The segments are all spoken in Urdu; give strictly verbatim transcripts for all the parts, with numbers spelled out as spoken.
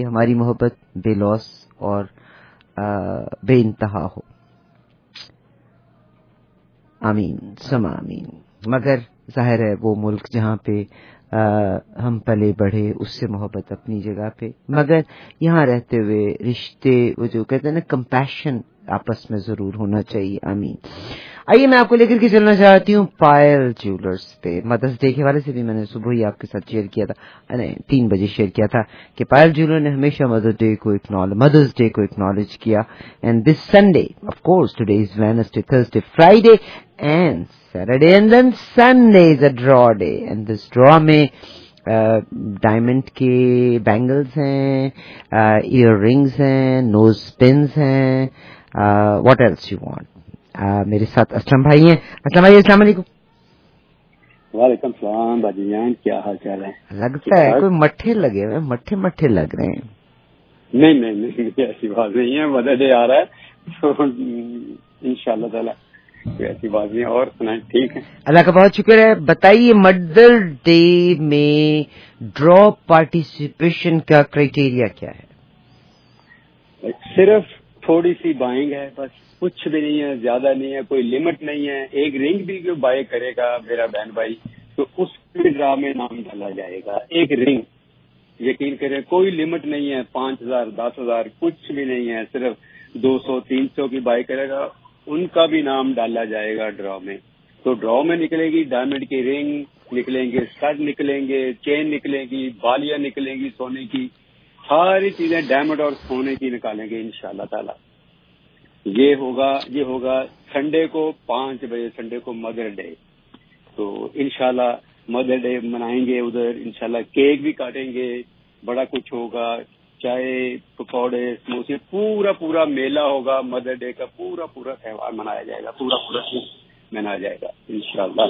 ہماری محبت بے لوث اور بے انتہا ہو. آمین سما آمین. مگر ظاہر ہے وہ ملک جہاں پہ ہم پلے بڑھے اس سے محبت اپنی جگہ پہ، مگر یہاں رہتے ہوئے رشتے وہ جو کہتے ہیں نا کمپیشن آپس میں ضرور ہونا چاہیے. آمین. آئیے میں آپ کو لے کر کے چلنا چاہتی ہوں پائل جیولرز پہ. مدرس ڈے کے حوالے سے بھی میں نے صبح ہی آپ کے ساتھ شیئر کیا تھا، نہیں تین بجے شیئر کیا تھا کہ پائل جیولر نے ہمیشہ مدرس ڈے کو اکنالج مدرس ڈے کو اکنالج کیا. And this Sunday of course today is Wednesday Thursday Friday and Saturday and then Sunday is a draw day. And this draw میں ڈائمنڈ کے بینگلز ہیں، ایئر رنگز ہیں، نوز پنز ہیں، واٹ ایلس یو وانٹ. میرے ساتھ اسلم بھائی ہیں. اسلم بھائی السلام علیکم. وعلیکم السلام باجی جان، کیا حال چال ہے؟ لگتا ہے کوئی مٹھے لگے ہوئے، مٹھے مٹھے لگ رہے ہیں. نہیں نہیں نہیں ایسی بات نہیں ہے، مدر ڈے آ رہا ہے تو ان شاء اللہ تعالیٰ کوئی ایسی بات نہیں. اور سنائیں ٹھیک ہے؟ اللہ کا بہت شکر ہے. بتائیے مدر ڈے میں ڈرا پارٹیسپیشن کا کرائٹیریا کیا ہے؟ صرف تھوڑی سی بائنگ ہے بس، کچھ بھی نہیں ہے، زیادہ نہیں ہے، کوئی لمٹ نہیں ہے. ایک رنگ بھی جو بائی کرے گا میرا بہن بھائی تو اس کے ڈرا میں نام ڈالا جائے گا. ایک رنگ، یقین کریں کوئی لمٹ نہیں ہے، پانچ ہزار دس ہزار کچھ بھی نہیں ہے. صرف دو سو تین سو کی بائی کرے گا ان کا بھی نام ڈالا جائے گا ڈرا میں. تو ڈرا میں نکلے گی ڈائمنڈ کی رنگ نکلیں گے، اسٹڈ نکلیں گے، چین نکلیں گی، بالیاں نکلیں گی سونے کی، ساری چیزیں ڈائمنڈ اور سونے کی نکالیں گے انشاءاللہ تعالی. یہ ہوگا یہ ہوگا سنڈے کو پانچ بجے، سنڈے کو مدر ڈے. تو انشاءاللہ مدر ڈے منائیں گے ادھر، انشاءاللہ کیک بھی کاٹیں گے، بڑا کچھ ہوگا، چائے پکوڑے سموسے، پورا پورا میلہ ہوگا. مدر ڈے کا پورا پورا تہوار منایا جائے گا، پورا پورا منایا جائے گا انشاءاللہ.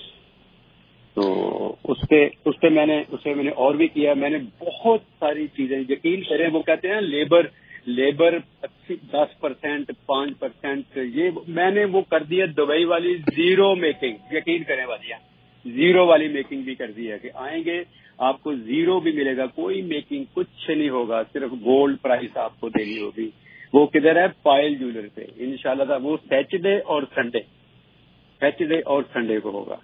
تو اس پہ اس پہ میں نے اس پہ میں نے اور بھی کیا. میں نے بہت ساری چیزیں، یقین کریں وہ کہتے ہیں لیبر لیبر دس پرسینٹ پانچ پرسینٹ یہ میں نے وہ کر دیا دبئی والی زیرو میکنگ. یقین کریں والیاں زیرو والی میکنگ بھی کر دی ہے کہ آئیں گے آپ کو زیرو بھی ملے گا، کوئی میکنگ کچھ نہیں ہوگا، صرف گولڈ پرائز آپ کو دینی ہوگی. وہ کدھر ہے؟ پائل جیولر پہ انشاءاللہ. وہ سیٹرڈے اور سنڈے سیٹرڈے اور سنڈے کو ہوگا.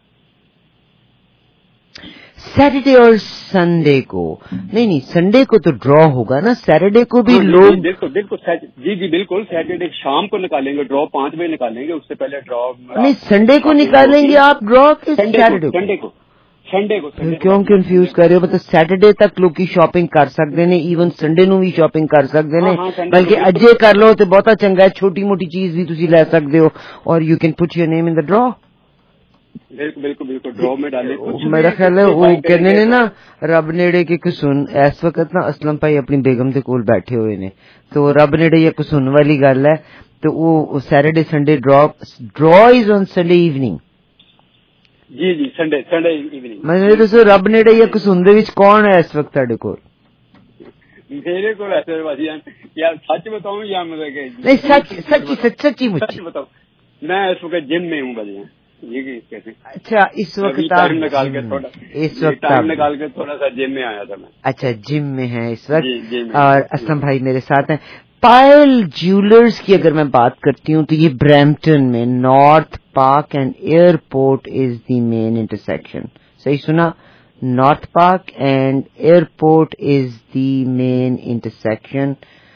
سیٹرڈے اور سنڈے کو نہیں نہیں سنڈے کو تو ڈرا ہوگا نا، سیٹرڈے کو بھی لوگ بالکل بالکل جی جی بالکل سیٹرڈے شام کو نکالیں گے ڈرا، پانچ بجے نکالیں گے، اس سے پہلے ڈرا نہیں سنڈے کو نکالیں گے آپ ڈرا کے سیٹرڈے کو سنڈے کو کیوں کنفیوز کر رہے ہو؟ مطلب سیٹرڈے تک لوگ شاپنگ کر سکتے ہیں، ایون سنڈے نو بھی شاپنگ کر سکتے ہیں، بلکہ اجے کر لو تو بہت چنگا ہے، چھوٹی موٹی چیز بھی تسی لے سکتے ہو اور you can put your name in the draw. بالکل بالکل بالکل ڈرا میں ڈالے. میرا خیال ہے وہ کہنے نے نا رب نیڑے کے کسن اس وقت نا اسلم بھائی اپنی بیگم کے کول بیٹھے ہوئے نے، تو رب نیڑے یہ کسن والی گل ہے. تو وہ Saturday Sunday draw draw is on Sunday evening. جی جی سنڈے سنڈے ایوننگ. میں دسو رب نیڑے یا کسن دے وچ کون ہے اس وقت تہاڈے کول؟ میرے کو ایسے بھائی یا سچ بتاؤں یا مطلب کہ نہیں سچ سچی سچ سچی مچی بتاؤ. میں اس وقت جم میں ہوں بھائی. اچھا اس وقت ٹائم نکال کے تھوڑا اس وقت ٹائم نکال کے تھوڑا سا جم میں آیا تھا میں. اچھا جم میں ہے اس وقت. اور اسلم بھائی میرے ساتھ ہیں. پائل جیولرز کی اگر میں بات کرتی ہوں تو یہ برمپٹن میں North Park and Airport is the main intersection. صحیح سنا؟ North Park and Airport is the main intersection.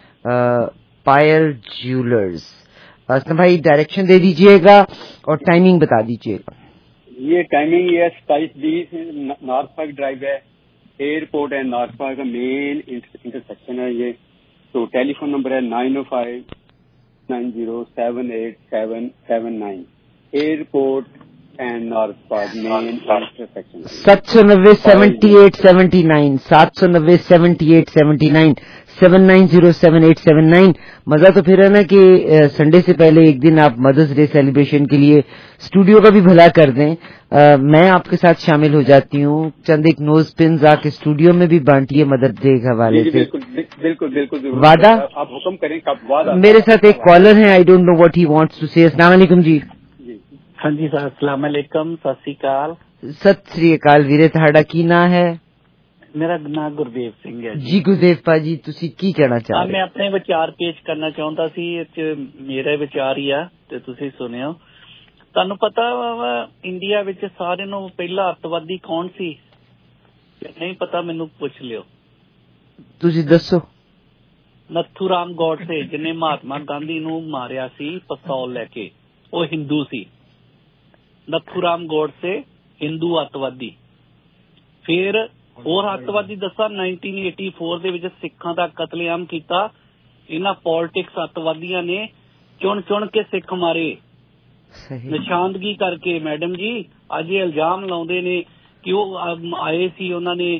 Payal jewellers. Aslam بھائی ڈائریکشن دے دیجئے گا اور ٹائمنگ بتا دیجئے گا. یہ ٹائمنگ یہ ستائیس بیس نارتھ پارک ڈرائیو ہے، ایئرپورٹ ہے نارتھ پارک کا مین انٹرسیکشن ہے یہ. تو ٹیلی فون نمبر ہے nine O five nine zero seven eight seven seven nine. Airport and North Park main intersection. سات سو نوے سیونٹی ایٹ سیونٹی نائن سات سو نوے seventy eight seventy nine seven nine zero seven eight seven nine. مزہ تو پھر ہے نا کہ سنڈے سے پہلے ایک دن آپ مدرس ڈے سیلیبریشن کے لیے اسٹوڈیو کا بھی بھلا کر دیں. میں آپ کے ساتھ شامل ہو جاتی ہوں، چند ایک نوز پنز آ کے اسٹوڈیو میں بھی بانٹیے مدرس ڈے کے حوالے سے. بالکل بالکل وعدہ. آپ حکم کریں کب وعدہ. میرے ساتھ ایک کالر ہیں، I don't know what he wants to say. السلام علیکم جی. ہاں جی سر السلام علیکم. ست سری اکال. ست سری اکال ویرے. تہاڈا کی نا ہے؟ ਮੇਰਾ ਨਾਂ ਗੁਰਦੇਵ ਸਿੰਘ ਹੈ ਜੀ। ਗੁਰਦੇਵ ਭਾਜੀ ਤੁਸੀਂ ਕੀ ਕਹਿਣਾ ਚਾਹ ਰਹੇ? ਮੈਂ ਆਪਣੇ ਵਿਚਾਰ ਪੇਸ਼ ਕਰਨਾ ਚਾਹੁੰਦਾ ਸੀ, ਇਹ 'ਚ ਮੇਰੇ ਵਿਚਾਰ ਹੀ ਆ ਤੇ ਤੁਸੀਂ ਸੁਣਿਓ। ਤੁਹਾਨੂੰ ਪਤਾ ਵਾ ਇੰਡੀਆ ਵਿੱਚ ਸਾਰਿਆਂ ਨੂੰ ਪਹਿਲਾ ਅੱਤਵਾਦੀ ਕੌਣ ਸੀ? ਨਹੀਂ ਪਤਾ ਮੈਨੂੰ ਪੁੱਛ ਲਿਓ। ਤੁਸੀਂ ਦੱਸੋ। ਨੱਥੂ ਰਾਮ ਗੋਡਸੇ, ਜਿਹਨੇ ਮਹਾਤਮਾ ਗਾਂਧੀ ਨੂੰ ਮਾਰਿਆ ਸੀ ਪਿਸਤੌਲ ਲੈ ਕੇ, ਉਹ ਹਿੰਦੂ ਸੀ। ਨੱਥੂ ਰਾਮ ਗੋਡਸੇ ਹਿੰਦੂ ਅੱਤਵਾਦੀ। ਫਿਰ ਹੋਰ ਅੱਤਵਾਦੀ ਦੱਸਾਂ, ਨਾਈਨਟੀਨ ਏਟੀ ਫੋਰ ਦੇ ਵਿੱਚ ਸਿੱਖਾਂ ਦਾ ਕਤਲੇਆਮ ਕੀਤਾ। ਇਹਨਾਂ ਪੋਲਿਟਿਕਸ ਅੱਤਵਾਦੀਆਂ ਨੇ ਚੁਣ ਚੁਣ ਕੇ ਸਿੱਖ ਮਾਰੇ, ਨਿਸ਼ਾਨਦਗੀ ਕਰਕੇ। ਮੈਡਮ ਜੀ ਅੱਜ ਇਹ ਇਲਜ਼ਾਮ ਲਾਉਂਦੇ ਨੇ ਕਿ ਉਹ ਆਏ ਸੀ, ਉਹਨਾਂ ਨੇ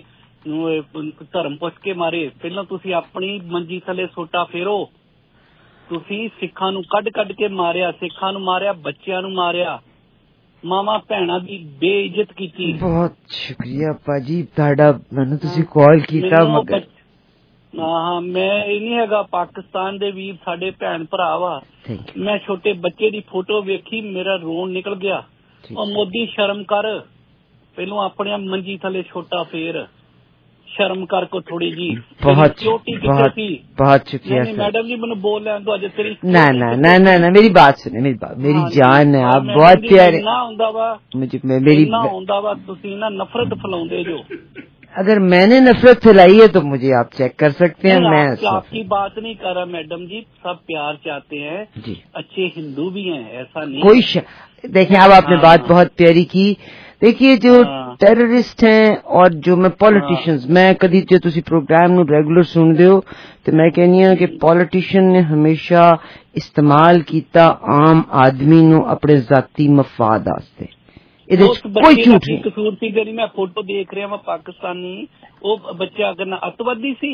ਧਰਮ ਪੁੱਛ ਕੇ ਮਾਰੇ। ਪਹਿਲਾਂ ਤੁਸੀਂ ਆਪਣੀ ਮੰਜੀ ਥੱਲੇ ਸੋਟਾ ਫੇਰੋ। ਤੁਸੀਂ ਸਿੱਖਾਂ ਨੂੰ ਕੱਢ ਕੱਢ ਕੇ ਮਾਰਿਆ, ਸਿੱਖਾਂ ਨੂੰ ਮਾਰਿਆ, ਬੱਚਿਆਂ ਨੂੰ ਮਾਰਿਆ, ਮਾਵਾਂ ਭੈਣਾਂ ਦੀ ਬੇਇੱਜ਼ਤ ਕੀਤੀ। ਬਹੁਤ ਸ਼ੁਕਰੀਆ ਭਾਜੀ ਤੁਹਾਡਾ, ਮੈਨੂੰ ਤੁਸੀਂ ਕਾਲ ਕੀਤਾ। ਮਗਰ ਹਾਂ, ਮੈਂ ਇਹ ਨਹੀਂ ਹੈਗਾ, ਪਾਕਿਸਤਾਨ ਦੇ ਵੀਰ ਸਾਡੇ ਭੈਣ ਭਰਾ ਵਾ। ਮੈਂ ਛੋਟੇ ਬੱਚੇ ਦੀ ਫੋਟੋ ਵੇਖੀ, ਮੇਰਾ ਰੋਣ ਨਿਕਲ ਗਿਆ। ਉਹ ਮੋਦੀ ਸ਼ਰਮ ਕਰ, ਪਹਿਲੋਂ ਆਪਣੇ ਮੰਜੀ ਥੱਲੇ ਛੋਟਾ ਫੇਰ, ਸ਼ਰਮ ਕਰ ਕੋ ਥੋੜੀ ਜੀ। بہت بہت شکریہ میڈم جی میں بول رہا ہوں نہ نہ نہ نہ نہ میری بات سنیں، میری بات، میری جان ہے، آپ بہت پیارے مجھے میری نفرت پھیلاؤندے جو۔ اگر میں نے نفرت پھیلائی ہے تو مجھے آپ چیک کر سکتے ہیں۔ میں آپ کی بات نہیں کر رہا میڈم جی، سب پیار چاہتے ہیں جی، اچھے ہندو بھی ہیں، ایسا نہیں کوئی ش... دیکھیں اب آپ نے بات بہت پیاری کی۔ دیکھیے جو ٹیررسٹ ہیں اور جو میں پولیٹیشنز، میں کدی جو تسی پروگرام نو ریگولر سن دے ہو تو میں کہنی ہوں کہ پولیٹیشن نے ہمیشہ استعمال کیتا عام آدمی نو اپنے ذاتی مفاد واسطے۔ کوئی جھوٹ نہیں۔ قصور سی جی، میں فوٹو دیکھ رہا ہوں پاکستانی، وہ بچہ اگر نہ اتوادی سی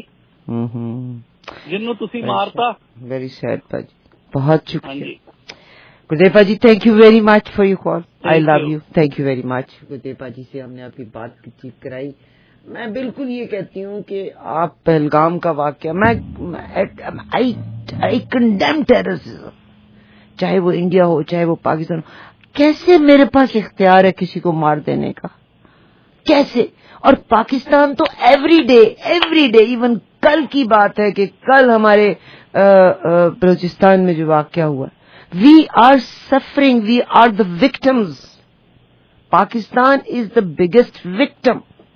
جنوں تسی مارتا۔ ویری سیڈ باجی، بہت شکریہ Gurdeepa ji, thank you very much for your call, I love you, thank you very much. Gurdeepa ji سے ہم نے آپ کی بات چیت کرائی۔ میں بالکل یہ کہتی ہوں کہ آپ پہلگام کا واقعہ، میں آئی کنڈیم ٹیررزم، چاہے وہ انڈیا ہو چاہے وہ پاکستان ہو۔ کیسے میرے پاس اختیار ہے کسی کو مار دینے کا؟ کیسے؟ اور پاکستان تو every day every day, even کل کی بات ہے کہ کل ہمارے بلوچستان میں جو واقعہ ہوا، we are suffering, we are the victims. Pakistan is the biggest victim.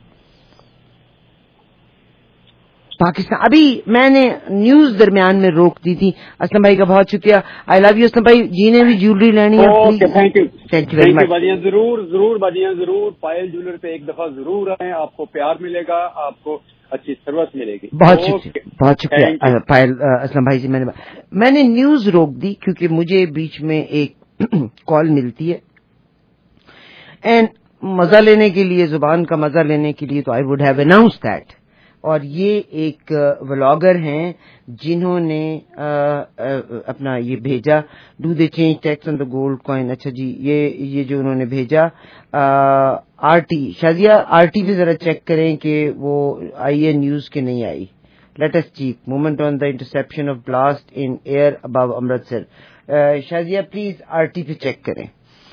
Pakistan ابھی میں نے نیوز درمیان میں روک دی تھی۔ اسلم بھائی کا بہت شکریہ، آئی لو یو۔ اسلم بھائی جی نے بھی جیولری لینی ہے، thank you thank you very much. باجیاں ضرور ضرور باجیاں ضرور پائل جیولر پہ ایک دفعہ ضرور آئیں، آپ کو پیار ملے گا، آپ کو اچھی سروس ملے گی۔ بہت شکریہ، بہت شکریہ پائل اسلم بھائی سے۔ میں نے میں نے نیوز روک دی کیونکہ مجھے بیچ میں ایک کال ملتی ہے، اینڈ مزہ لینے کے لیے، زبان کا مزہ لینے کے لیے تو I would have announce that. اور یہ ایک ولاگر ہیں جنہوں نے اپنا یہ بھیجا، do they change tax on the gold coin. اچھا جی، یہ یہ جو انہوں نے بھیجا R T, Shazia R T پہ ذرا چیک کریں کہ وہ آئی ہے نیوز کے نہیں آئی۔ Latest check movement on the interception of blast in air above Amritsar. Shazia please R T پہ چیک کریں،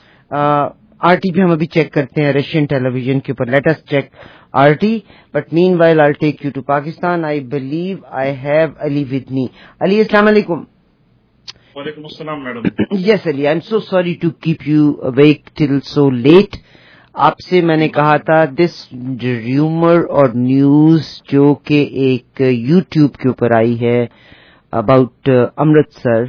آر ٹی پہ ہم ابھی چیک کرتے ہیں رشین ٹیلی ویژن کے اوپر۔ Let us check R T, but meanwhile I take you to Pakistan. I believe I have Ali with me. Ali السلام علیکم۔ وعلیکم السلام madam. Yes Ali, I am so sorry to keep you awake till so late. آپ سے میں نے کہا تھا دس ریومر اور نیوز جو کہ ایک یوٹیوب کے اوپر آئی ہے اباؤٹ امرتسر،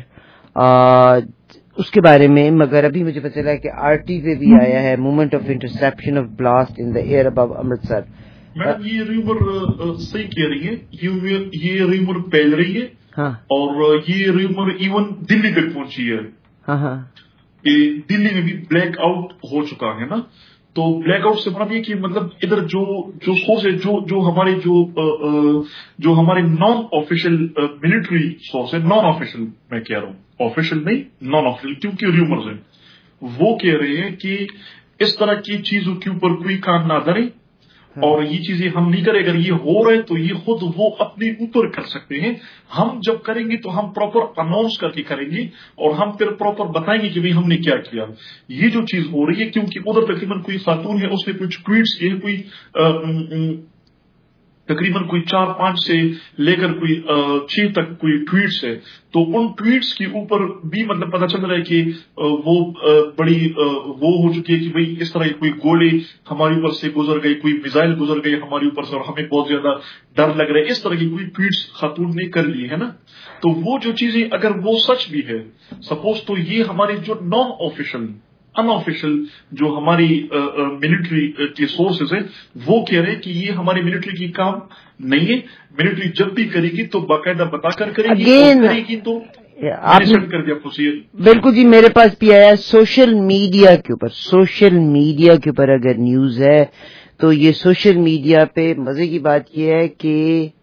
اس کے بارے میں، مگر ابھی مجھے پتہ چلا کہ آر ٹی پہ بھی آیا ہے movement of interception of blast in the air above Amritsar. Madam یہ ریومر صحیح کہہ رہی ہے، یہ ریومر پھیل رہی ہے اور یہ ریومر ایون دلی تک پہنچی ہے۔ ہاں ہاں، دلی میں بھی بلیک آؤٹ ہو چکا ہے نا، تو بلیک آؤٹ سے مراد یہ کہ مطلب ادھر جو جو سورس ہے، جو جو ہمارے جو جو ہمارے نان آفیشیل ملٹری سورس ہے، نان آفیشیل میں کہہ رہا ہوں، آفیشیل نہیں نان آفیشیل، کیونکہ ریومرز ہیں، وہ کہہ رہے ہیں کہ اس طرح کی چیزوں کے اوپر کوئی کان نہ دھرے اور یہ چیزیں ہم نہیں کریں۔ اگر یہ ہو رہے تو یہ خود وہ اپنے اوپر کر سکتے ہیں، ہم جب کریں گے تو ہم پراپر اناؤنس کر کے کریں گے اور ہم پھر پراپر بتائیں گے کہ بھائی ہم نے کیا کیا۔ یہ جو چیز ہو رہی ہے کیونکہ ادھر تقریباً کوئی خاتون ہے، اس نے کچھ ٹویٹس کیے، کوئی तकरीबन कोई चार पांच से लेकर कोई छह तक कोई ट्वीट्स है, तो उन ट्वीट्स के ऊपर भी मतलब पता चल रहा है कि वो बड़ी वो हो चुकी है कि भाई इस तरह कोई गोले हमारे ऊपर से गुजर गई, कोई मिसाइल गुजर गई हमारे ऊपर से और हमें बहुत ज्यादा डर लग रहा है, इस तरह की कोई ट्वीट्स खातून ने कर ली है ना। तो वो जो चीजें अगर वो सच भी है सपोज, तो ये हमारे जो नॉन ऑफिशियल अनऑफिशियल जो हमारी मिलिट्री के सोर्सेज है वो कह रहे हैं कि ये हमारी मिलिट्री की काम नहीं है, मिलिट्री जब भी करेगी तो बाकायदा बताकर करेगी, और करेगी तो आपने कर दिया। बिल्कुल जी, मेरे पास भी आया सोशल मीडिया के ऊपर, सोशल मीडिया के ऊपर अगर न्यूज है तो ये सोशल मीडिया पे मजे की बात ये है कि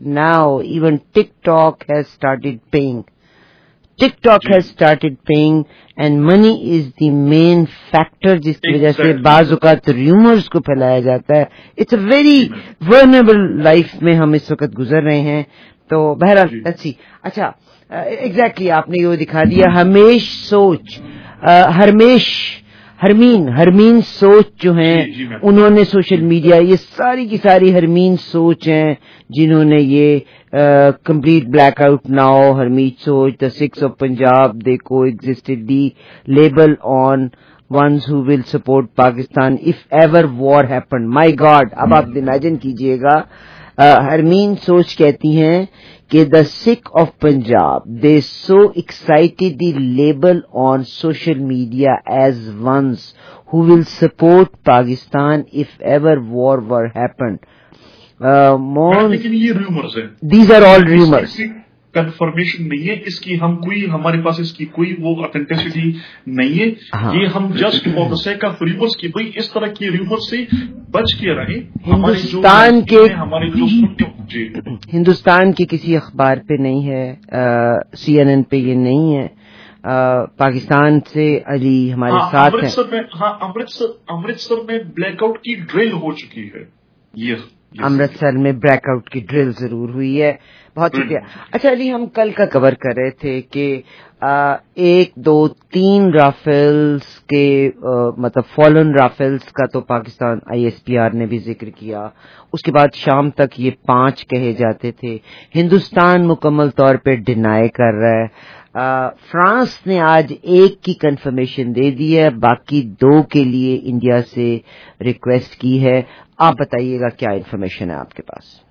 now even TikTok has started paying, TikTok has started paying and money is the main factor जिसकी वजह से बाज़ औक़ात रूमर्स को फैलाया जाता है। It's a very vulnerable life में हम इस वक्त गुजर रहे हैं। तो बहरहाल अच्छी अच्छा एग्जैक्टली आपने ये दिखा दिया। हमेश सोच हरमेश हरमीन हरमीन सोच जो हैं उन्होंने सोशल मीडिया, ये सारी की सारी हरमीन सोच हैं जिन्होंने ये कंप्लीट ब्लैकआउट नाउ, हरमीत सोच, the six of Punjab, they coexisted the label on ones who will support Pakistan if ever war happened. My God, अब आप इमेजिन कीजिएगा, हरमीन सोच कहती हैं कि the Sikh of Punjab, they so excited the label on social media as ones who will support Pakistan if ever war were happened. Uh, more, लेकिन ये रूमर्स है, these are all rumors. Confirmation नहीं है इसकी, हम कोई हमारे पास इसकी कोई वो ऑथेंटिसिटी नहीं है। हाँ। ये हम just for the sake of rumours की भाई इस तरह के रूमर्स से बच के रहे। हिंदुस्तान के हमारे जो जी हिंदुस्तान के किसी अखबार पे नहीं है, सी एन एन पे ये नहीं है, आ, पाकिस्तान से अली हमारे हाँ, साथ अमृतसर है। में हाँ अमृतसर अमृतसर में ब्लैकआउट की ड्रिल हो चुकी है। ये अमृतसर में ब्लैकआउट की ड्रिल जरूर हुई है। बहुत शुक्रिया। अच्छा अली, हम कल का कवर कर रहे थे कि आ, एक दो तीन राफेल्स के आ, मतलब फॉलन राफेल्स का तो Pakistan I S P R ने भी जिक्र किया, उसके बाद शाम तक ये पांच कहे जाते थे। हिंदुस्तान मुकम्मल तौर पे डिनाई कर रहा है। आ, फ्रांस ने आज एक की कंफर्मेशन दे दी है, बाकी दो के लिए इंडिया से रिक्वेस्ट की है। आप बताइएगा क्या इन्फॉर्मेशन है आपके पास?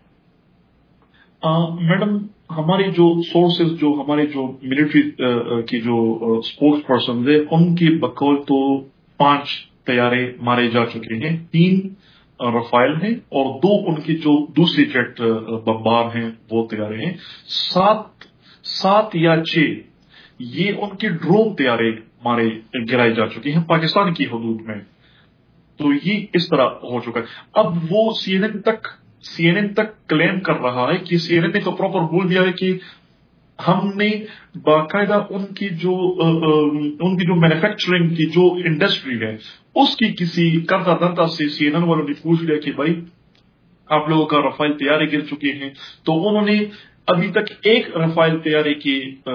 मैडम uh, हमारे जो सोर्सेज, जो हमारे जो मिलिट्री uh, की जो स्पोक्स पर्सन है, उनके बकौल तो पांच तैयारे मारे जा चुके हैं, तीन uh, रफाइल हैं और दो उनके जो दूसरे जेट uh, बमबार हैं वो तैयारे हैं। सात सात या छह ये उनके ड्रोन तैयारे मारे गिराए जा चुके हैं पाकिस्तान की हदूद में। तो ये इस तरह हो चुका है। अब वो सीएनएन तक सीएनएन तक क्लेम कर रहा है कि सीएनएन ने तो प्रॉपर बोल दिया है कि हमने बाकायदा उनकी जो आ, आ, उनकी जो मैन्युफैक्चरिंग की जो इंडस्ट्री है उसकी किसी करता धरता से सीएनएन वालों ने पूछ लिया कि भाई आप लोगों का रफाइल तैयारी गिर चुके हैं। तो उन्होंने अभी तक एक रफाइल तैयारी की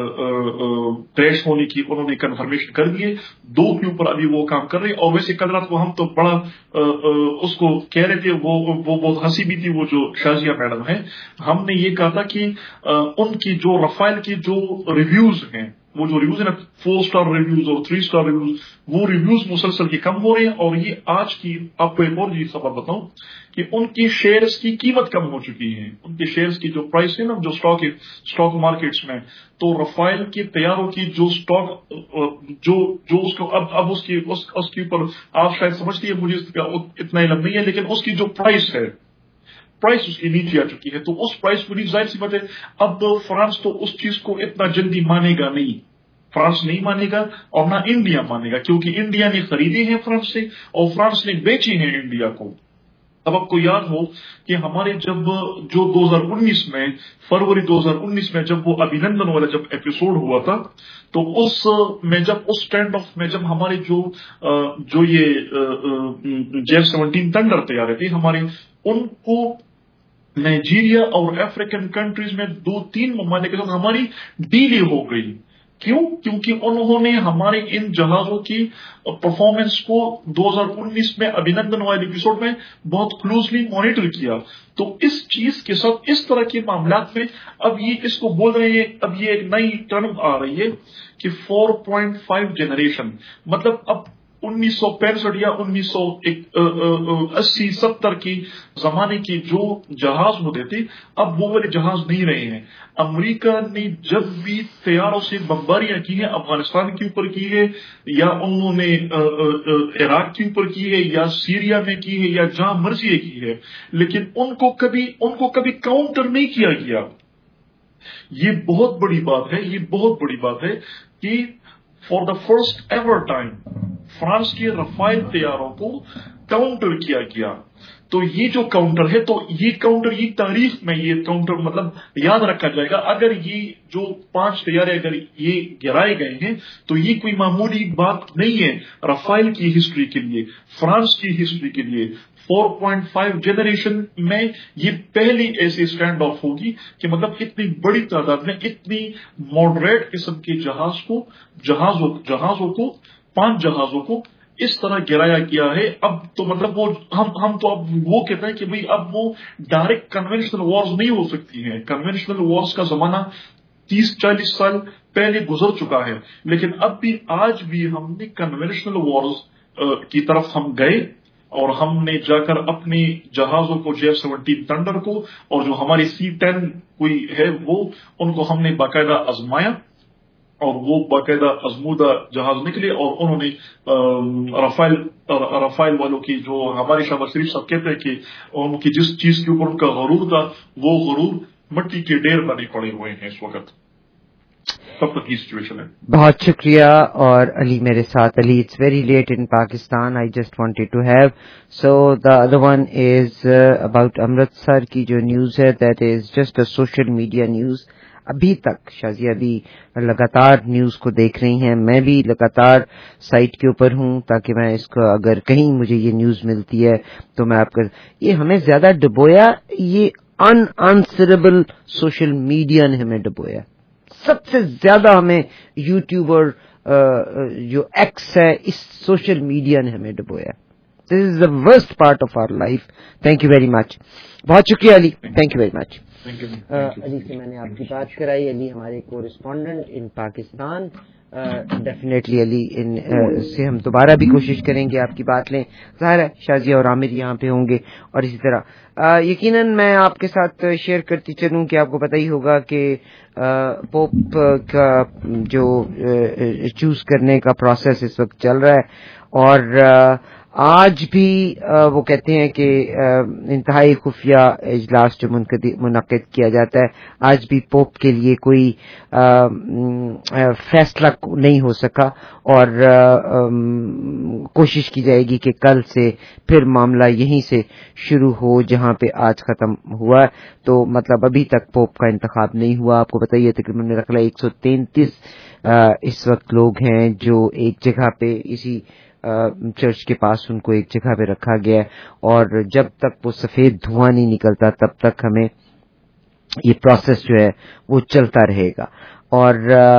क्रैश होने की उन्होंने कंफर्मेशन कर दी है, दो के ऊपर अभी वो काम कर रहे हैं। और वैसे कल रात को हम तो बड़ा आ, आ, उसको कह रहे थे, वो वो बहुत हंसी भी थी वो जो शाजिया मैडम है। हमने ये कहा था कि आ, उनकी जो रफाइल की जो रिव्यूज हैं, वो जो रिव्यूज है ना, फोर स्टार रिव्यूज और थ्री स्टार रिव्यूज, वो रिव्यूज मुसलसल के कम हो रहे हैं। और ये आज की आपको एक और जी खबर बताऊं कि उनकी शेयर्स की कीमत कम हो चुकी है, उनके शेयर्स की जो प्राइस है ना, जो स्टॉक है स्टॉक मार्केट्स में, तो रफाइल के तैयारों की जो स्टॉक जो जो उसको अब अब उसकी उस, उसके ऊपर आप शायद समझती है, मुझे इसका इतना इल्म नहीं है, लेकिन उसकी जो प्राइस है, प्राइस उसकी नीचे आ चुकी है। तो उस प्राइस को जाहिर सी बात है अब फ्रांस तो उस चीज को इतना जल्दी मानेगा नहीं, फ्रांस नहीं मानेगा और ना इंडिया मानेगा, क्योंकि इंडिया ने खरीदे हैं फ्रांस से और फ्रांस ने बेची हैं इंडिया को। अब आपको याद हो कि हमारे जब जो दो हज़ार उन्नीस में फरवरी दो हज़ार उन्नीस में जब वो अभिनंदन वाला जब एपिसोड हुआ था, तो उस में जब उस स्टैंड ऑफ में जब हमारे जो जो ये जेफ सेवनटीन थंडर तैयार थे हमारे, उनको नाइजीरिया और अफ्रीकन कंट्रीज में दो तीन ममालिक के साथ हमारी डील हो गई क्यों? क्योंकि उन्होंने हमारे इन जहाजों की परफॉर्मेंस को दो हज़ार उन्नीस में अभिनंदन वाले एपिसोड में बहुत क्लोजली मॉनिटर किया। तो इस चीज के साथ इस तरह के मामलात में अब ये इसको बोल रहे हैं, अब ये एक नई टर्म आ रही है कि फोर पॉइंट फाइव जनरेशन, मतलब अब उन्नीस सौ पैंसठ या उन्नीस सौ अस्सी सत्तर की जमाने की जो जहाज होते थे, अब वो वाले जहाज नहीं रहे हैं। अमेरिका ने जब भी तैयारों से बमबारियां की हैं, अफगानिस्तान के ऊपर की है या उन्होंने इराक के ऊपर की है या सीरिया में की है या जहां मर्जी की है, लेकिन उनको कभी उनको कभी काउंटर नहीं किया गया। ये बहुत बड़ी बात है, ये बहुत बड़ी बात है कि for the first ever time France के रफाइल तैयारों को काउंटर किया गया। तो ये जो काउंटर है, तो ये काउंटर ये तारीख में ये काउंटर मतलब याद रखा जाएगा। अगर ये जो पांच तैयारे अगर ये गिराए गए हैं तो ये कोई मामूली बात नहीं है रफाइल की हिस्ट्री के लिए, फ्रांस की हिस्ट्री के लिए। फोर पॉइंट फाइव जनरेशन में ये पहली ऐसी स्टैंड ऑफ होगी कि मतलब इतनी बड़ी तादाद में इतनी मॉडरेट किस्म के जहाज को जहाजों जहाजों को पांच जहाजों को इस तरह गिराया गया है। अब तो मतलब वो हम हम तो अब वो कहते हैं कि भाई अब वो डायरेक्ट कन्वेंशनल वॉर्स नहीं हो सकती हैं। कन्वेंशनल वॉर्स का जमाना तीस चालीस साल पहले गुजर चुका है, लेकिन अब भी आज भी हमने कन्वेंशनल वॉर्स की तरफ हम गए और हमने जाकर अपने जहाजों को जे एफ सेवनटीन थंडर को और जो हमारी सी टेन कोई है वो उनको हमने बाकायदा आजमाया और वो बाकायदा आजमूदा जहाज निकले और उन्होंने रफाइल रफाइल वालों की जो हमारे शहबाज शरीफ साहब कहते हैं कि उनकी जिस चीज के ऊपर उनका गरूर था वो गरूर मिट्टी के ढेर बने पड़े हुए हैं इस वक्त। तब तक की सिचुएशन है। बहुत शुक्रिया। और अली मेरे साथ, Ali it's very late in Pakistan, I just wanted to have so the other one is about Amritsar की जो न्यूज है, that is just a social media news. अभी तक शाजिया अभी लगातार न्यूज को देख रही हैं, मैं भी लगातार साइट के ऊपर हूं ताकि मैं इसको अगर कहीं मुझे ये न्यूज मिलती है तो मैं आपको, ये हमें ज्यादा डुबोया, ये अनआंसरेबल सोशल मीडिया ने हमें डुबोया सबसे ज्यादा। हमें यूट्यूब और जो एक्स है इस सोशल मीडिया ने हमें डुबोया। This is the worst part of our life. Thank you very much. बहुत शुक्रिया Ali, thank you very much. Ali से मैंने आपकी बात कराई। अली हमारे correspondent in Pakistan. Definitely Ali in uh, से हम दोबारा भी कोशिश करेंगे आपकी बात लें। ज़ाहिर है शाजिया और आमिर यहाँ पे होंगे और इसी तरह uh, यकीनन मैं आपके साथ शेयर करती चलूँ कि आपको पता ही होगा कि पोप का जो चूज करने का प्रोसेस इस वक्त चल रहा है और आज भी वो कहते हैं कि इंतहाई खुफिया इजलास जो मुनक़िद किया जाता है, आज भी पोप के लिए कोई फैसला नहीं हो सका और कोशिश की जाएगी कि कल से फिर मामला यहीं से शुरू हो जहां पे आज खत्म हुआ। तो मतलब अभी तक पोप का इंतखाब नहीं हुआ। आपको बताइए तकरीबन मेरा ख्याल एक सौ तैंतीस इस वक्त लोग हैं जो एक जगह पे इसी चर्च के पास उनको एक जगह पे रखा गया है और जब तक वो सफेद धुआं नहीं निकलता तब तक हमें ये प्रोसेस जो है वो चलता रहेगा। और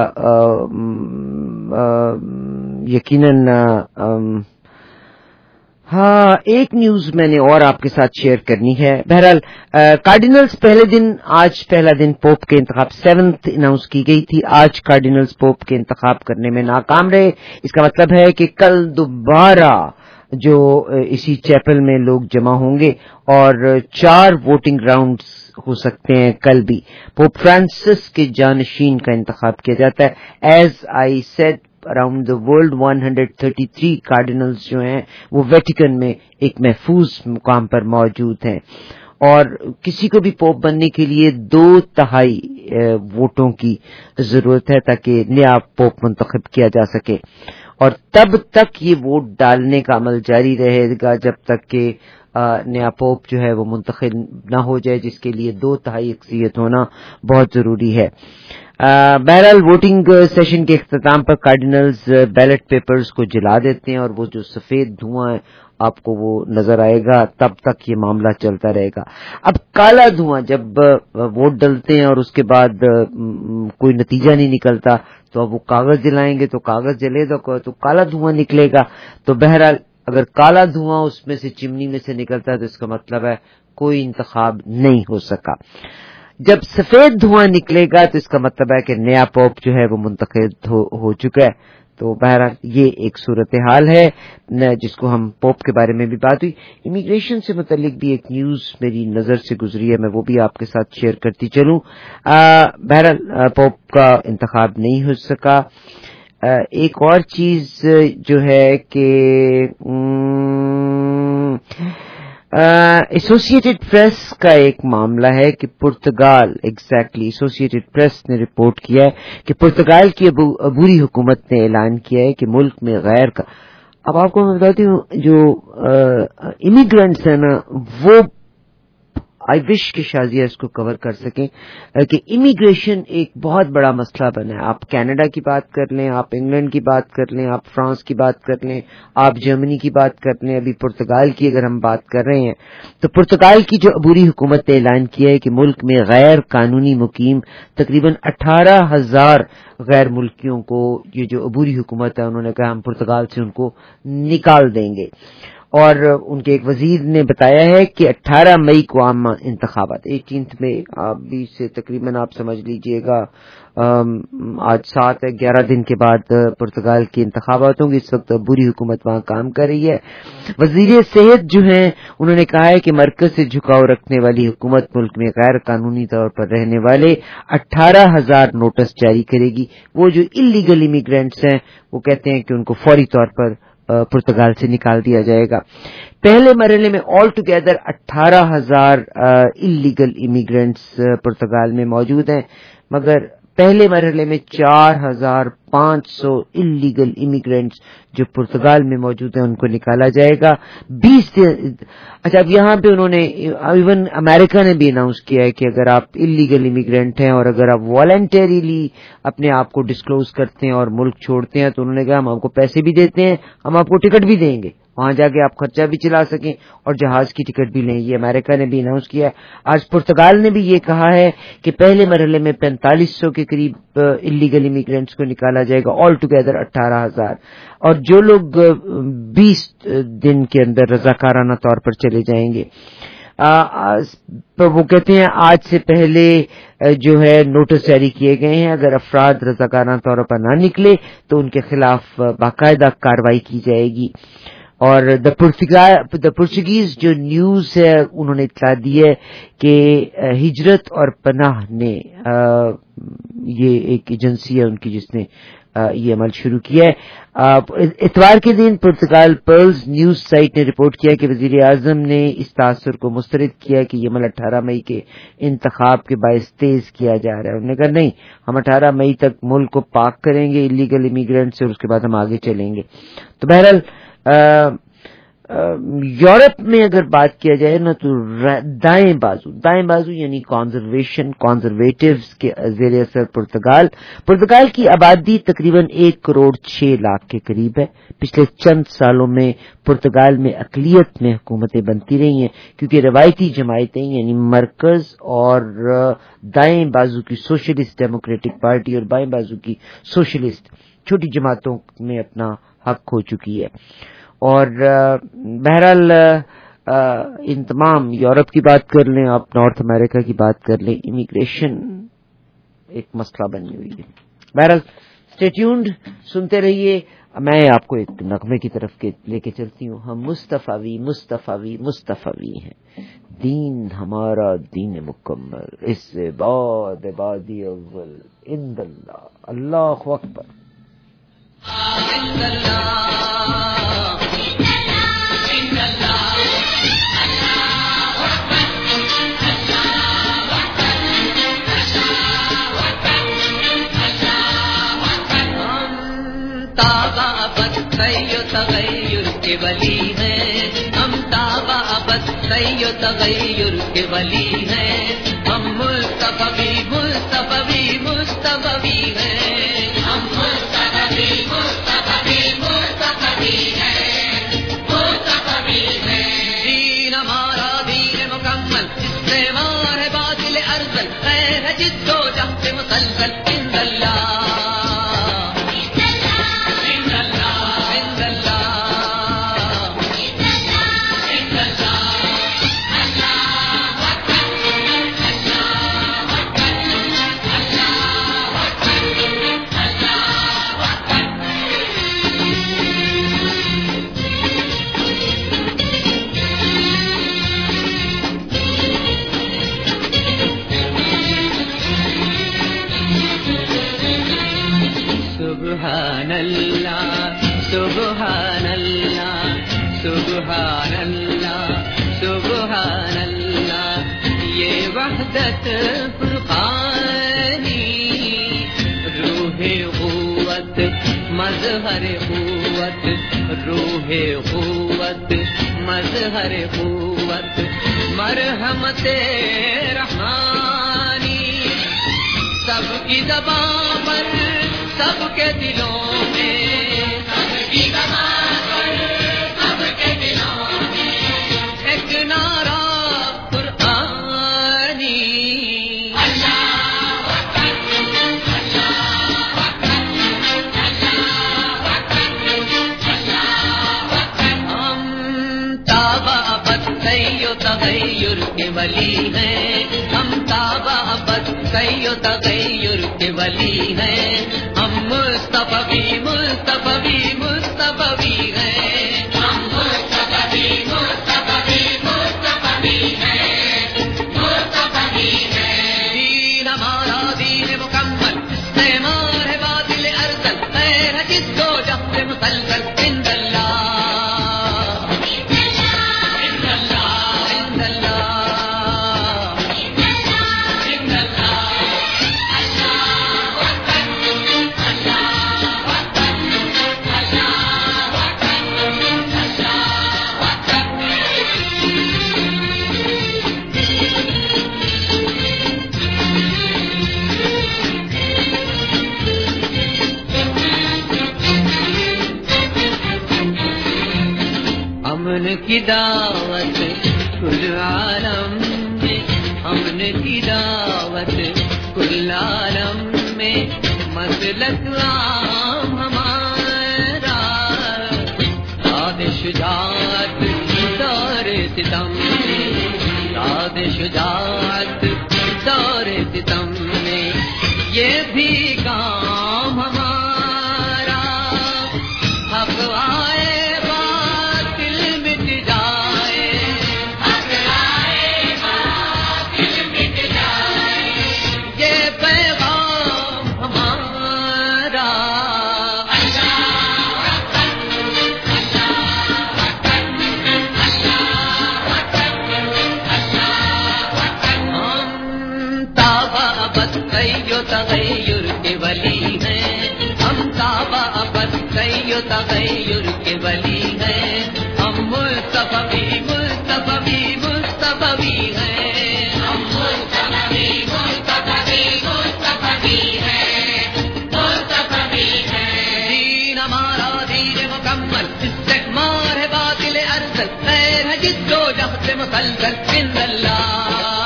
यकीनन हाँ, एक न्यूज मैंने और आपके साथ शेयर करनी है। बहरहाल कार्डिनल्स पहले दिन, आज पहला दिन पोप के इंतखाब सेवंथ अनाउंस की गई थी। आज कार्डिनल्स पोप के इंतखाब करने में नाकाम रहे। इसका मतलब है कि कल दोबारा जो इसी चैपल में लोग जमा होंगे और चार वोटिंग राउंड्स हो सकते हैं कल भी। पोप फ्रांसिस के जानशीन का इंतखाब किया जाता है। As I said around the world एक सौ तैंतीस कार्डिनल्स जो हैं वो वेटिकन में एक महफूज मुकाम पर मौजूद हैं और किसी को भी पोप बनने के लिए दो तिहाई वोटों की जरूरत है ताकि नया पोप मुंतखब किया जा सके और तब तक ये वोट डालने का अमल जारी रहेगा जब तक कि नया पोप जो है वो मुंतखब ना हो जाए, जिसके लिए दो तिहाई अक्सरियत होना बहुत जरूरी है। بہرحال ووٹنگ سیشن کے اختتام پر کارڈینلز بیلٹ پیپرز کو جلا دیتے ہیں اور وہ جو سفید دھواں ہے آپ کو وہ نظر آئے گا، تب تک یہ معاملہ چلتا رہے گا. اب کالا دھواں جب ووٹ ڈلتے ہیں اور اس کے بعد کوئی نتیجہ نہیں نکلتا تو اب وہ کاغذ جلائیں گے تو کاغذ جلے گا تو کالا دھواں نکلے گا. تو بہرحال اگر کالا دھواں اس میں سے چمنی میں سے نکلتا ہے تو اس کا مطلب ہے کوئی انتخاب نہیں ہو سکا. جب سفید دھواں نکلے گا تو اس کا مطلب ہے کہ نیا پوپ جو ہے وہ منتخب ہو, ہو چکا ہے. تو بہرحال یہ ایک صورتحال ہے جس کو ہم پوپ کے بارے میں بھی بات ہوئی. امیگریشن سے متعلق بھی ایک نیوز میری نظر سے گزری ہے، میں وہ بھی آپ کے ساتھ شیئر کرتی چلوں. بہرحال پوپ کا انتخاب نہیں ہو سکا. ایک اور چیز جو ہے کہ ایسوسیٹڈ پریس کا ایک معاملہ ہے کہ پرتگال ایگزیکٹلی ایسوسیٹڈ پریس نے رپورٹ کیا ہے کہ پرتگال کی عبوری حکومت نے اعلان کیا ہے کہ ملک میں غیر کا اب آپ کو میں بتاتی ہوں جو امیگرینٹس ہیں نا وہ آئی وش کہ شازیہ اس کو کور کر سکیں کہ امیگریشن ایک بہت بڑا مسئلہ بنا ہے. آپ کینیڈا کی بات کر لیں، آپ انگلینڈ کی بات کر لیں، آپ فرانس کی بات کر لیں، آپ جرمنی کی بات کر لیں، ابھی پرتگال کی اگر ہم بات کر رہے ہیں تو پرتگال کی جو عبوری حکومت نے اعلان کیا ہے کہ ملک میں غیر قانونی مقیم تقریباً اٹھارہ ہزار غیر ملکیوں کو یہ جو عبوری حکومت ہے انہوں نے کہا ہم پرتگال سے ان کو نکال دیں گے. اور ان کے ایک وزیر نے بتایا ہے کہ اٹھارہ مئی کو عام انتخابات ایٹینتھ میں ابھی سے تقریباً آپ سمجھ لیجئے گا آج سات ہے گیارہ دن کے بعد پرتگال کے انتخابات ہوں گے. اس وقت بری حکومت وہاں کام کر رہی ہے. وزیر صحت جو ہیں انہوں نے کہا ہے کہ مرکز سے جھکاؤ رکھنے والی حکومت ملک میں غیر قانونی طور پر رہنے والے اٹھارہ ہزار نوٹس جاری کرے گی. وہ جو انلیگل امیگرینٹس ہیں وہ کہتے ہیں کہ ان کو فوری طور پر پرتگال سے نکال دیا جائے گا. پہلے مرحلے میں آل ٹوگیدر اٹھارہ ہزار انلیگل امیگرینٹس پرتگال میں موجود ہیں، مگر پہلے مرحلے میں چار ہزار پانچ سو انلیگل امیگرینٹس جو پرتگال میں موجود ہیں ان کو نکالا جائے گا. بیس اچھا اب یہاں پہ انہوں نے ایون امریکہ نے بھی اناؤنس کیا ہے کہ اگر آپ انلیگل امیگرینٹ ہیں اور اگر آپ والنٹریلی اپنے آپ کو ڈسکلوز کرتے ہیں اور ملک چھوڑتے ہیں تو انہوں نے کہا ہم آپ کو پیسے بھی دیتے ہیں، ہم آپ کو ٹکٹ بھی دیں گے، وہاں جا کے آپ خرچہ بھی چلا سکیں اور جہاز کی ٹکٹ بھی لیں. یہ امریکہ نے بھی اناؤنس کیا ہے. آج پرتگال نے بھی یہ کہا ہے کہ پہلے مرحلے میں پینتالیس سو کے قریب انلیگل امیگرینٹس کو نکالا جائے گا، آل ٹوگیدر اٹھارہ ہزار، اور جو لوگ بیس دن کے اندر رضاکارانہ طور پر چلے جائیں گے. وہ کہتے ہیں آج سے پہلے جو ہے نوٹس جاری کیے گئے ہیں، اگر افراد رضاکارانہ طور پر نہ نکلے تو ان کے خلاف باقاعدہ کارروائی کی جائے گی. اور دا پرتگیز جو نیوز ہے انہوں نے اطلاع دی ہے کہ ہجرت اور پناہ نے یہ ایک ایجنسی ہے ان کی جس نے یہ عمل شروع کیا ہے. اتوار کے دن پرتگال پرلز نیوز سائٹ نے رپورٹ کیا کہ وزیر اعظم نے اس تاثر کو مسترد کیا کہ یہ عمل اٹھارہ مئی کے انتخاب کے باعث تیز کیا جا رہا ہے. انہوں نے کہا نہیں، ہم اٹھارہ مئی تک ملک کو پاک کریں گے انلیگل امیگرینٹ سے اور اس کے بعد ہم آگے چلیں گے. تو بہرحال یورپ میں اگر بات کیا جائے نا تو دائیں بازو دائیں بازو یعنی کنزرویشن کنزرویٹیوز کے زیر اثر پرتگال پرتگال کی آبادی تقریباً ایک کروڑ چھ لاکھ کے قریب ہے. پچھلے چند سالوں میں پرتگال میں اقلیت میں حکومتیں بنتی رہی ہیں کیونکہ روایتی جماعتیں یعنی مرکز اور دائیں بازو کی سوشلسٹ ڈیموکریٹک پارٹی اور بائیں بازو کی سوشلسٹ چھوٹی جماعتوں میں اپنا حق کھو چکی ہے. اور بہرحال ان تمام یورپ کی بات کر لیں، آپ نارتھ امریکہ کی بات کر لیں، امیگریشن ایک مسئلہ بنی ہوئی ہے. بہرحال اسٹے ٹیونڈ، سنتے رہیے. میں آپ کو ایک نغمے کی طرف لے کے چلتی ہوں. ہم مصطفی مصطفی مصطفی ہیں، دین ہمارا دین مکمل، اس سے بعد عبادی اول عند اللہ. اللہ اکبر. تغیر کے ولی ہیں ہم، تابع ابد تغیر تغیر کے ولی ہیں ہم، مصطفی مصطفی مصطفی مسلسل ان اللہ سبحان اللہ سبحان اللہ سبحان اللہ سبحان اللہ یہ وحدت فرقانی روح قوت مظہر قوت روح قوت مظہر قوت مرحمت رحمانی سب کی زبان پر سب کے دلوں میں سب کی زبان پر سب کے دلوں میں ایک نعرہ قرآنی اللہ اکبر اللہ اکبر اللہ اکبر اللہ اکبر ہم تابع ابد سی و تغیر کے ولی ہیں ہم تابع ابد سی و تغیر کے ولی ہیں مصطفی مصطفی مصطفی ہے ہم مصطفی مصطفی مصطفی ہے مصطفی ہے دین ہمارا دین مکمل استعمار ہے باطل ارسل خیر ہے جس کو جب سے مسلسل عند اللہ عند اللہ عند اللہ عند اللہ امن کی دعوت کل عالم میں امن کی دعوت کل عالم میں مسلک عام ہمارا یاد شجاعت دور ستم میں یاد شجاعت دور ستم میں یہ بھی کام ہمارا حق آئے تغیر کے ولی ہیں ہم تابع ابد سی و تغیر کے ولی ہیں ہم مصطفی مصطفی مصطفی ہیں ہم مصطفی مصطفی مصطفی ہیں مصطفی ہیں دین ہمارا دین مکمل استعمار ہے باطل ارسل خیر ہے جس کو جب سے مسلسل عند اللہ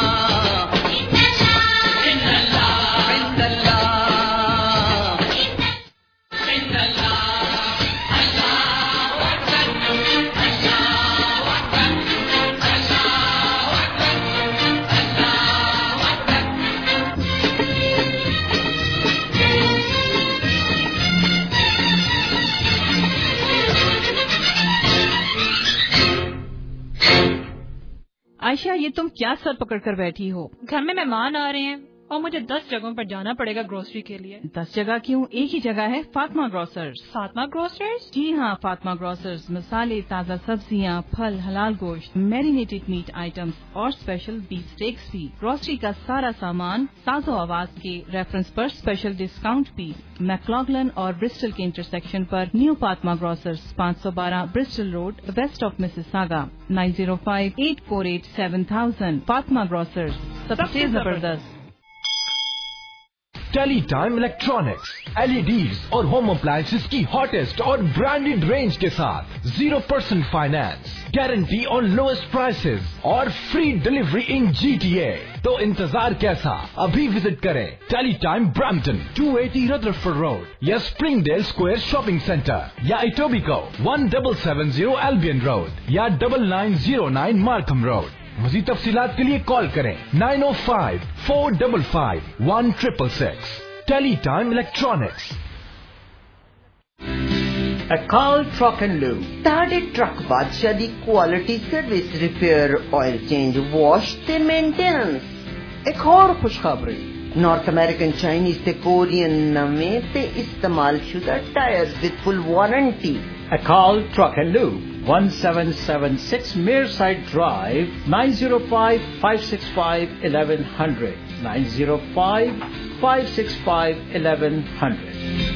عائشہ یہ تم کیا سر پکڑ کر بیٹھی ہو؟ گھر میں مہمان آ رہے ہیں اور مجھے دس جگہوں پر جانا پڑے گا گروسری کے لیے. دس جگہ کیوں؟ ایک ہی جگہ ہے، فاطمہ گروسرز. فاطمہ گروسرز؟ جی ہاں، فاطمہ گروسرز مسالے، تازہ سبزیاں، پھل، حلال گوشت، میرینیٹڈ میٹ آئٹمز اور اسپیشل بیف اسٹیکس بھی. گروسری کا سارا سامان ساز و آواز کے ریفرنس پر اسپیشل ڈسکاؤنٹ بھی. میکلاگلن اور برسٹل کے انٹرسیکشن پر نیو فاطمہ گروسرز، پانچ سو بارہ Bristol road, west of Mississauga. Nine zero five eight four eight seven thousand. فاطمہ گروسرز، سب سے زبردست. Tele Time electronics L E Ds اور ہوم اپلائنسز کی ہاٹسٹ اور برانڈیڈ رینج کے ساتھ zero percent finance, guarantee on lowest prices اور free delivery in G T A. تو انتظار کیسا؟ ابھی وزٹ کریں Tele Time Brampton to eighty Rutherford road یا Springdale square shopping centre یا Etobicoke one double seven zero Albion road یا double nine zero nine Markham road. مزید تفصیلات کے لیے کال کریں nine O five four double five one triple six. Tele Time electronics. Akal truck and lube تاڑے ٹرک بادشاہ دی quality service, repair, oil change, wash تے مینٹیننس۔ ایک اور خوشخبری، نارتھ امریکن چائنیز تے کورین نویں تے استعمال شدہ tyre with full warranty. Akal truck and lube one seven seven six Mayerside drive, nine zero five five six five eleven hundred, nine zero five five six five eleven hundred.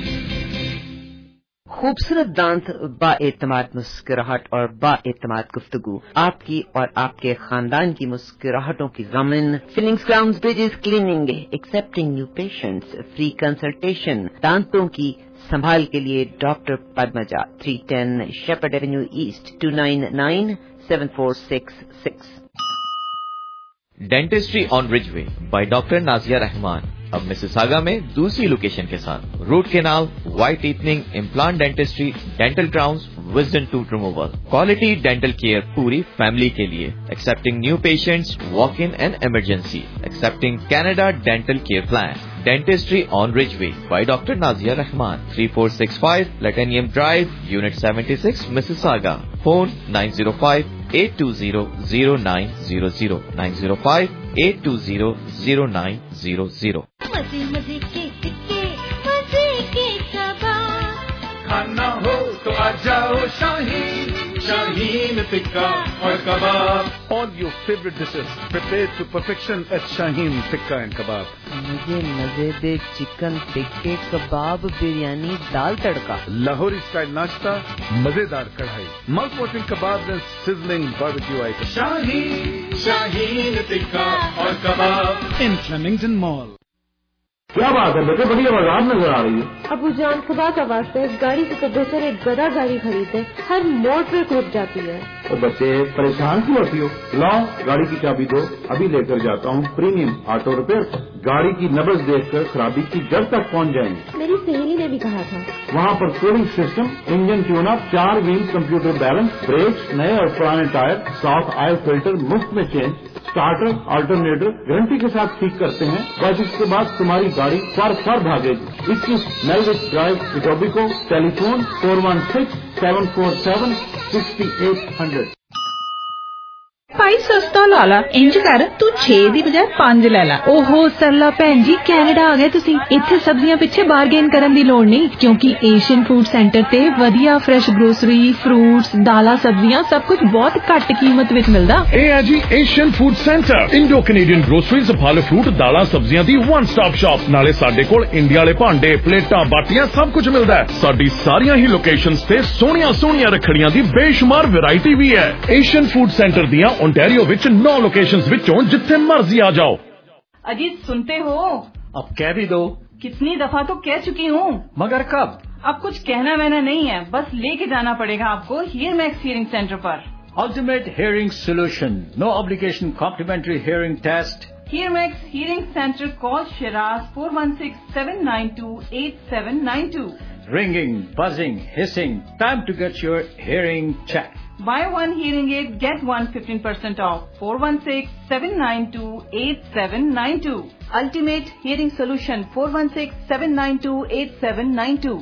خوبصورت دانت، با اعتماد مسکراہٹ اور با اعتماد گفتگو، آپ کی اور آپ کے خاندان کی مسکراہٹوں کی ضامن۔ Fillings crowns bridges cleaning, accepting new patients, free consultation, دانتوں کی سنبھال کے لیے doctor Padmaja, three ten Shepherd avenue east, two nine nine seven four six six. Dentistry on Ridgeway by doctor Nazia Rahman اب مسیساگا میں دوسری لوکیشن کے ساتھ، root canal, whitening, implant dentistry, dental crowns, wisdom tooth removal, quality dental care پوری فیملی کے لیے، accepting new patients, walk in and emergency, accepting Canada dental care plan. Dentistry on Ridgeway by doctor Nazia Rahman, three four six five platinum drive, unit seventy six, Mississauga. Phone nine zero five eight two zero zero nine zero zero, nine zero five eight two zero zero nine zero zero. مزے مزے کے ٹکے، مزے کے کباب، کھانا ہو تو آ جاؤ شاہین، شاہین ٹکا اور کباب۔ All your favorite dishes prepared to perfection at Shaheen Tikka and Kebab. مجھے مزے دے چکن ٹکے، کباب، بریانی، دال تڑکا، Lahori style nashta, مزیدار کڑھائی، mouth watering kebabs and sizzling barbecue items. شاہین شاہین ٹکا اور کباب In Flemington Mall. کیا بات ہے بیٹے، بڑی آواز نظر آ رہی ہے۔ ابو جان خدا کا واسطہ اس گاڑی سے تو بہتر ایک گدا گاڑی خریدے، ہر موڑ پہ کھود جاتی ہے۔ تو بچے پریشان کیوں ہوتی ہو؟ لاؤ گاڑی کی چابی دو، ابھی لے کر جاتا ہوں پریمیم آٹو ریپیئر۔ گاڑی کی نبض دیکھ کر خرابی کی جڑ تک پہنچ جائیں گے۔ میری سہیلی نے بھی کہا تھا وہاں پر cooling system, engine tune up, چار ویل کمپیوٹر بیلنس، بریکس، نئے اور پرانے ٹائر، صاف آئل فلٹر مفت میں چینج، اسٹارٹر آلٹرنیٹر گارنٹی کے ساتھ ٹھیک کرتے ہیں۔ بس اس کے بعد تمہاری گاڑی فر فر بھاگے گی۔ اکیس Millwick drive, Etobicoke, telephone four one six seven four seven sixty eight hundred. ਭਾਈ ਸਸਤਾ ਲਾ ਲਾ, ਇੰਜ ਕਰ ਤੂੰ ਛੇ ਦੀ ਬਜਾਏ ਪੰਜ ਲੈ ਲਾ। ਓਹੋ ਸਰਲਾ ਭੈਣ ਜੀ, ਕੈਨੇਡਾ ਆ ਗਏ ਤੁਸੀਂ। ਇੱਥੇ ਸਬਜ਼ੀਆਂ ਪਿੱਛੇ ਬਾਰਗੇਨ ਕਰਨ ਦੀ ਲੋੜ ਨਹੀਂ, ਕਿਉਂਕਿ ਏਸ਼ੀਅਨ ਫੂਡ ਸੈਂਟਰ ਤੇ ਵਧੀਆ ਫਰੈਸ਼ ਗਰੋਸਰੀ, ਫਰੂਟਸ, ਦਾਲਾਂ, ਸਬਜ਼ੀਆਂ ਸਭ ਕੁਝ ਬਹੁਤ ਘੱਟ ਕੀਮਤ ਵਿੱਚ ਮਿਲਦਾ। ਇਹ ਹੈ ਜੀ Asian food centre, Indo Canadian groceries, ਫਲ ਫਰੂਟ, ਦਾਲਾਂ, ਸਬਜ਼ੀਆਂ ਦੀ ਵਨ ਸਟਾਪ ਸ਼ਾਪ। ਨਾਲੇ ਸਾਡੇ ਕੋਲ ਇੰਡੀਆ ਵਾਲੇ ਭਾਂਡੇ, ਪਲੇਟਾਂ, ਬਾਟੀਆਂ ਸਭ ਕੁਝ ਮਿਲਦਾ ਹੈ। ਸਾਡੀ ਸਾਰੀਆਂ ਹੀ ਲੋਕੇਸ਼ਨਸ ਤੇ ਸੋਹਣੀਆਂ ਸੋਹਣੀਆਂ ਰੱਖੜੀਆਂ ਦੀ ਬੇਸ਼ੁਮਾਰ ਵੈਰਾਈਟੀ ਵੀ ਹੈ। ਏਸ਼ੀਅਨ ਫੂਡ ਸੈਂਟਰ ਦੀਆਂ ओंटारियो विच नौ लोकेशंस विचों जिथे मर्जी आ जाओ। अजीत सुनते हो? अब कह भी दो। कितनी दफा तो कह चुकी हूँ। मगर कब? अब कुछ कहना वहना नहीं है, बस लेके जाना पड़ेगा आपको हियर मैक्स हियरिंग सेंटर पर। Ultimate hearing solution, no obligation, complimentary hearing test. Here Max Hearing Center, call Shiraz four one six seven nine two eight seven nine two. Ringing, buzzing, hissing, time to get your hearing checked. Buy one hearing aid, get one fifteen percent off. four one six seven nine two eight seven nine two. Ultimate Hearing Solution, four one six seven nine two eight seven nine two.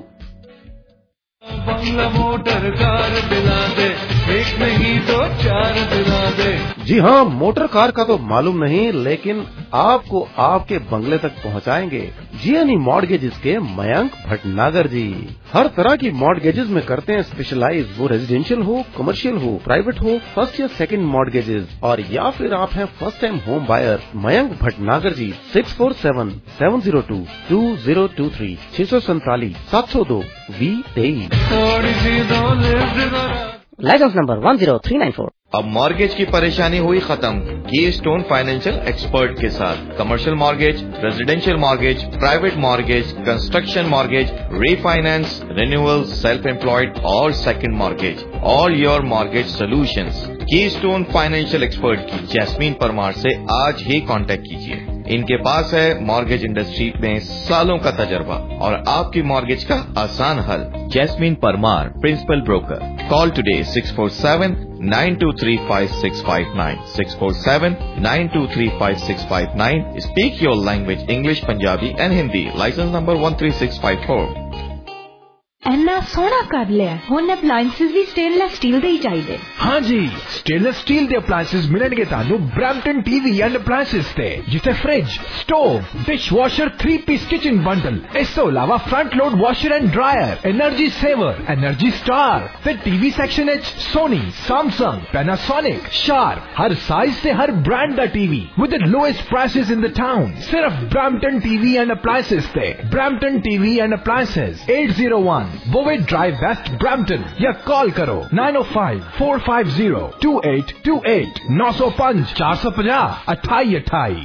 بنگلہ موٹر کار دلا دے، ایک نہیں تو چار دلا دے۔ جی ہاں، موٹر کار کا تو معلوم نہیں، لیکن آپ کو آپ کے بنگلے تک پہنچائیں گے جی اینی مارگیجز کے میانک بھٹناگر جی۔ ہر طرح کی مارگیجز میں کرتے ہیں اسپیشلائز، وہ ریزیڈینشیل ہو، کمرشل ہو، پرائیویٹ ہو، فرسٹ یا سیکنڈ مارگیجز، اور یا پھر آپ ہیں first time home buyer. Mayank Bhatnagar ji, six four seven seven zero two two zero two three, چھ سو سینتالیس سات سو دو وی تیئیس۔ Licence number one zero three nine four. अब मॉर्गेज की परेशानी हुई खत्म की स्टोन फाइनेंशियल एक्सपर्ट के साथ। Commercial mortgage, residential mortgage, private mortgage, construction mortgage, refinance, renewal, self employed और second mortgage, all your mortgage solutions. Keystone financial expert की जैस्मीन परमार से आज ही कांटेक्ट कीजिए। इनके पास है मॉर्गेज इंडस्ट्री में सालों का तजर्बा और आपकी मॉर्गेज का आसान हल। Jasmine Parmar, principal broker. Call today six four seven nine two three five six five nine, six four seven nine two three five six five nine. Speak your language English, Punjabi and Hindi. Licence number one three six five four. ਇੰਨਾ ਸੋਹਣਾ ਕਰ ਲਿਆ, ਹੁਣ ਅਪਲਾਈਐਂਸਿਸ ਵੀ ਸਟੇਨਲੈਸ ਸਟੀਲ ਦੇ ਹੀ ਚਾਹੀਦੇ। ਹਾਂਜੀ, ਸਟੇਨਲੈਸ ਸਟੀਲ ਦੇ ਅਪਲਾਈਐਂਸਿਸ ਮਿਲਣਗੇ ਤੁਹਾਨੂੰ ਬ੍ਰੈਂਪਟਨ ਟੀਵੀ ਐਂਡ ਅਪਲਾਈਐਂਸਿਸ ਤੇ, ਜਿੱਥੇ fridge, stove, dishwasher, three piece kitchen bundle, ਇਸ ਤੋਂ ਇਲਾਵਾ front load washer and dryer, energy saver, energy star ਤੇ ਟੀਵੀ ਸੈਕਸ਼ਨ ਵਿੱਚ ਸੋਨੀ, ਸੈਮਸੰਗ, ਪੈਨਾਸੋਨਿਕ, ਸ਼ਾਰਪ, ਹਰ ਸਾਈਜ਼ ਤੇ ਹਰ ਬ੍ਰਾਂਡ ਦਾ TV with the lowest prices in the town. ਸਿਰਫ ਬ੍ਰੈਂਪਟਨ ਟੀਵੀ ਐਂਡ ਅਪਲਾਈਐਂਸਿਸ ਤੇ। Brampton TV and appliances, eight zero one Bovett Drive West, Brampton, या कॉल करो nine oh five four five zero two eight two eight, nine oh five four five zero अठाई अठाई।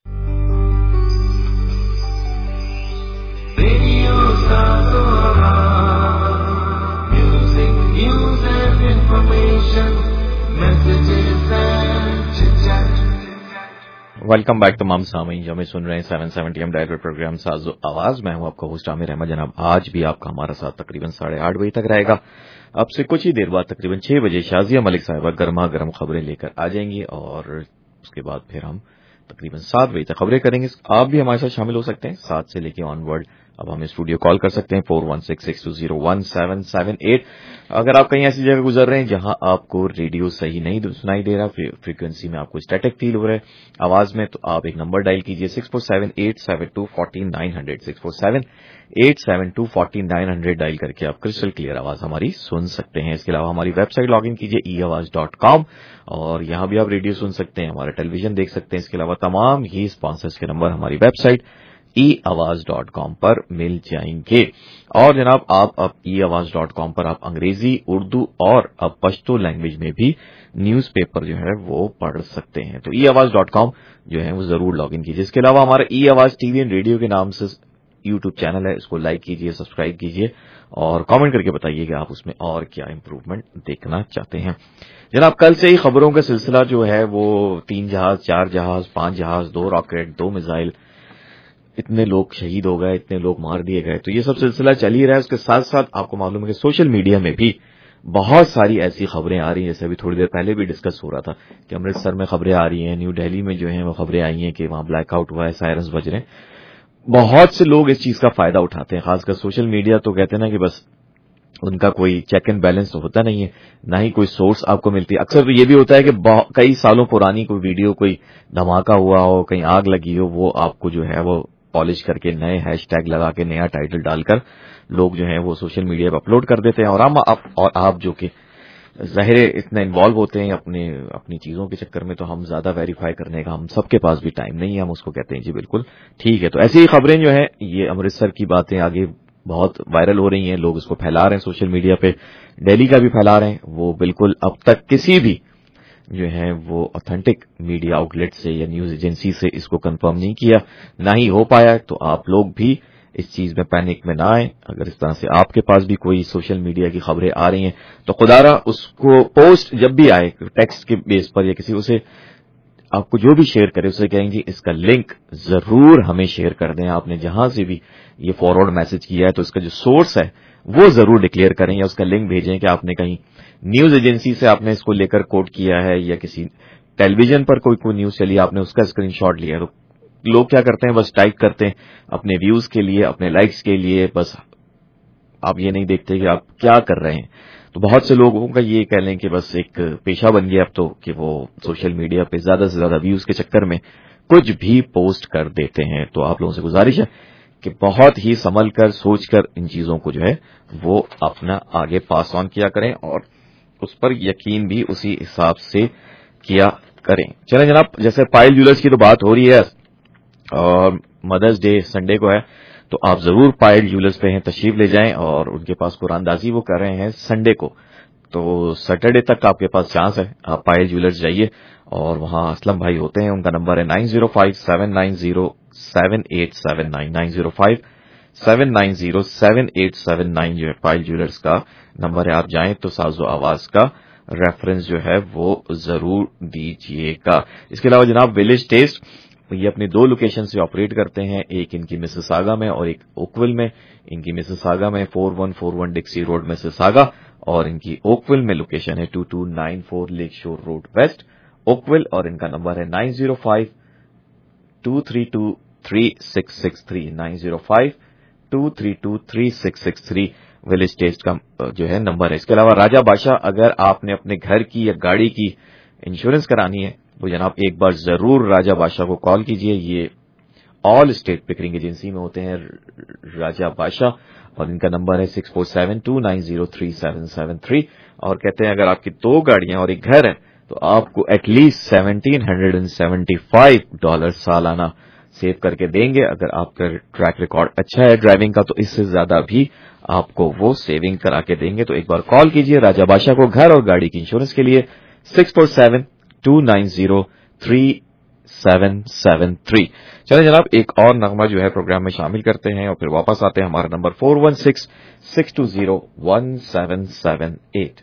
Radio Satora, music, news and information, messages and chit-chat. Welcome back तमाम सामीन जो हमें सुन रहे हैं seven seventy AM dial programme साजो आवाज। मैं हूं आपका होस्ट आमिर अहमद। जनाब, आज भी आपका हमारा साथ तकरीबन साढ़े आठ बजे तक रहेगा। अब से कुछ ही देर बाद तकरीबन छह बजे शाजिया मलिक साहिबा गर्मा गर्म खबरें लेकर आ जाएंगी और उसके बाद फिर हम तकरीबन सात बजे तक खबरें करेंगे। आप भी हमारे साथ शामिल हो सकते हैं सात से लेकर ऑनवर्ड। अब हमें स्टूडियो कॉल कर सकते हैं four one six six two zero one seven seven eight. अगर आप कहीं ऐसी जगह गुजर रहे हैं जहां आपको रेडियो सही नहीं सुनाई दे रहा, फ्रीक्वेंसी में आपको स्टैटिक फील हो रहा है आवाज में, तो आप एक नंबर डायल कीजिए six four seven eight seven two fourteen nine hundred, six four seven eight seven two fourteen nine hundred dial करके आप क्रिस्टल क्लियर आवाज हमारी सुन सकते हैं। इसके अलावा हमारी वेबसाइट लॉग इन कीजिए ई आवाज डॉट कॉम और यहां भी आप रेडियो सुन सकते हैं, हमारा टेलीविजन देख सकते हैं। इसके अलावा तमाम ही स्पॉन्सर्स के नंबर हमारी website E Awaz dot com पर मिल जाएंगे। और जनाब, आप अब ई आवाज डॉट कॉम पर आप अंग्रेजी, उर्दू और अब पश्तो लैंग्वेज में भी न्यूज पेपर जो है वो पढ़ सकते हैं। तो ई आवाज डॉट कॉम जो है वो जरूर लॉग इन कीजिए। इसके अलावा हमारा ई आवाज टीवी एंड रेडियो के नाम से यूट्यूब चैनल है, इसको लाइक कीजिए, सब्सक्राइब कीजिए और कमेंट करके बताइए कि आप उसमें और क्या इंप्रूवमेंट देखना चाहते हैं। जनाब, कल से ही खबरों का सिलसिला जो है वो तीन जहाज, चार जहाज, पांच जहाज, दो रॉकेट, दो मिसाइल, इतने लोग शहीद हो गए, इतने लोग मार दिए गए, तो ये सब सिलसिला चल ही रहा है। उसके साथ साथ आपको मालूम है कि सोशल मीडिया में भी बहुत सारी ऐसी खबरें आ रही हैं, जैसे अभी थोड़ी देर पहले भी डिस्कस हो रहा था कि अमृतसर में खबरें आ रही हैं, न्यू दिल्ली में जो है वो खबरें आई हैं कि वहां ब्लैकआउट हुआ है, सायरन्स बज रहे हैं। बहुत से लोग इस चीज का फायदा उठाते हैं, खासकर सोशल मीडिया। तो कहते हैं ना कि बस उनका कोई चेक एंड बैलेंस तो होता नहीं है, ना ही कोई सोर्स आपको मिलती है। अक्सर तो ये भी होता है कि कई सालों पुरानी कोई वीडियो, कोई धमाका हुआ हो, कहीं आग लगी हो, वो आपको जो है वो पॉलिश करके नए हैशटैग लगा के नया टाइटल डालकर लोग जो है वो सोशल मीडिया पर अपलोड कर देते हैं। और हम आप, और आप जो कि ज़ाहिर इतना इन्वॉल्व होते हैं अपने अपनी चीजों के चक्कर में, तो हम ज्यादा वेरीफाई करने का हम सबके पास भी टाइम नहीं है। हम उसको कहते हैं जी बिल्कुल ठीक है। तो ऐसी ही खबरें जो है, ये अमृतसर की बातें आगे बहुत वायरल हो रही हैं, लोग इसको फैला रहे हैं सोशल मीडिया पे, दिल्ली का भी फैला रहे हैं। वो बिल्कुल अब तक किसी भी जो है वो ऑथेंटिक मीडिया आउटलेट से या न्यूज एजेंसी से इसको कंफर्म नहीं किया, ना ही हो पाया। तो आप लोग भी इस चीज में पैनिक में ना आए। अगर इस तरह से आपके पास भी कोई सोशल मीडिया की खबरें आ रही हैं तो खुदारा उसको पोस्ट जब भी आए टेक्स्ट के बेस पर या किसी, उसे आपको जो भी शेयर करे उसे कहेंगे इसका लिंक जरूर हमें शेयर कर दें। आपने जहां से भी ये फॉरवर्ड मैसेज किया है तो इसका जो सोर्स है वो जरूर डिक्लेयर करें या उसका लिंक भेजें कि आपने कहीं न्यूज एजेंसी से आपने इसको लेकर कोट किया है या किसी टेलीविजन पर कोई कोई न्यूज चली आपने उसका स्क्रीनशॉट लिया है। तो लोग क्या करते हैं, बस टाइप करते हैं अपने व्यूज के लिए, अपने लाइक्स के लिए, बस आप ये नहीं देखते कि आप क्या कर रहे हैं। तो बहुत से लोगों का ये कह लें कि बस एक पेशा बन गया अब तो कि वो सोशल मीडिया पे ज्यादा से ज्यादा व्यूज के चक्कर में कुछ भी पोस्ट कर देते हैं। तो आप लोगों से गुजारिश है कि बहुत ही संभल कर, सोच कर इन चीजों को जो है वो अपना आगे पास ऑन किया करें और उस पर यकीन भी उसी हिसाब से किया करें। चलें जनाब, जैसे पायल ज्वेलर्स की तो बात हो रही है और मदर्स डे संडे को है, तो आप जरूर पायल ज्वेलर्स पे हैं, तशरीफ ले जाएं और उनके पास कुरानदाजी वो कर रहे हैं संडे को تو سیٹرڈے تک آپ کے پاس چانس ہے. آپ پائل جیولرز جائیے اور وہاں اسلم بھائی ہوتے ہیں. ان کا نمبر ہے nine zero five seven nine zero seven eight seven nine nine zero five seven nine zero seven eight seven nine جو ہے پائل جیولرز کا نمبر ہے. آپ جائیں تو ساز و آواز کا ریفرنس جو ہے وہ ضرور دیجیے گا. اس کے علاوہ جناب ولیج ٹیسٹ یہ اپنی دو لوکیشن سے آپریٹ کرتے ہیں. ایک ان کی مسیساگا میں اور ایک اوکول میں. ان کی مسیساگا میں four one four one Dixie road Mississauga اور ان کی اوکول میں لوکیشن ہے two two nine four Lakeshore road west Oakville اور ان کا نمبر ہے nine zero five two three two three six six three nine zero five two three two three six six three village taste کا جو ہے نمبر ہے. اس کے علاوہ راجہ بادشاہ اگر آپ نے اپنے گھر کی یا گاڑی کی انشورنس کرانی ہے تو جناب ایک بار ضرور راجہ بادشاہ کو کال کیجئے. یہ آل اسٹیٹ پکرنگ ایجنسی میں ہوتے ہیں راجہ بادشاہ اور ان کا نمبر ہے six four seven two nine zero three seven seven three اور کہتے ہیں اگر آپ کی دو گاڑیاں اور ایک گھر ہے تو آپ کو at least seventeen hundred and seventy five dollar سالانہ سیو کر کے دیں گے. اگر آپ کا ٹریک ریکارڈ اچھا ہے ڈرائیونگ کا تو اس سے زیادہ بھی آپ کو وہ سیونگ کرا کے دیں گے. تو ایک بار کال کیجئے راجہ بادشاہ کو گھر اور گاڑی کی انشورنس کے لیے six four seven two nine zero three seven seven three. چلیں جناب ایک اور نغمہ جو ہے پروگرام میں شامل کرتے ہیں اور پھر واپس آتے ہیں. ہمارا number four one six six two zero one seven seven eight.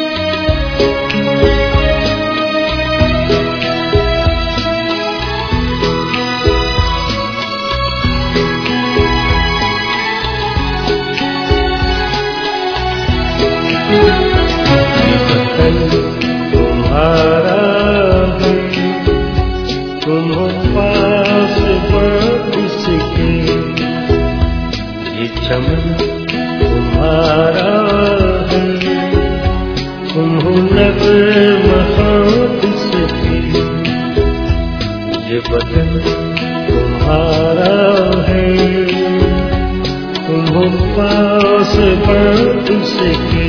تمہارا تم پاس بس کے یہ چمن تمہارا ہے تم نغمہ کی یہ بدن تمہارا ہے تم پاس بس کے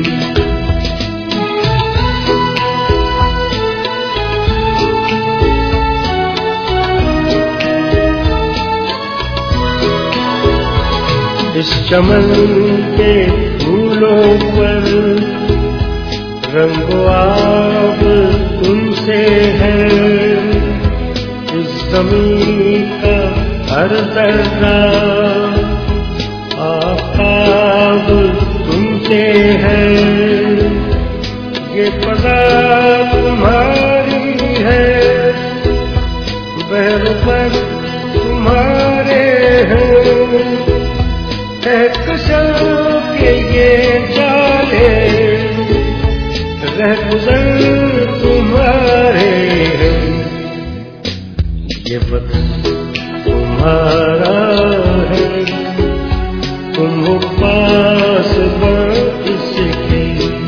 اس چمن کے پھولوں پر رنگ و آب تم سے ہے اس زمین کا ہر ذرہ آفتاب تم سے ہے یہ فضا تمہاری ہے بحر پر تمہارے ہیں کشل کے یہ جالے رہ گزر تمہارے یہ وطن تمہارا ہے تم پاس بس کے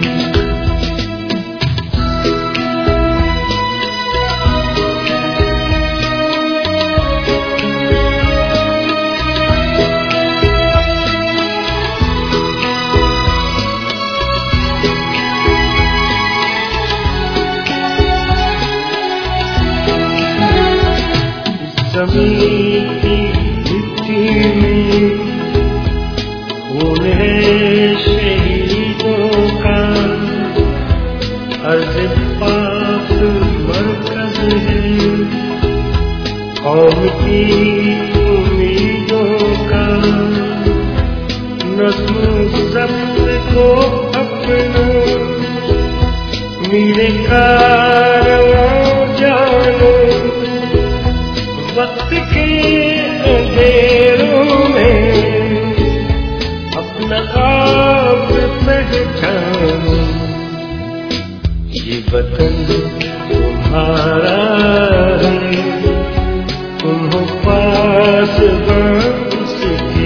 زمین کی مٹی میں خون ہے شہیدوں کا عرض پاک مرکز ہے قوم کی امیدوں کا نظم ضبط کو اپنا میرے کارواں جانو وقت کے اندھیروں میں اپنا خواب پہچانو یہ وطن تمہارا ہے تم ہو پاس بس کے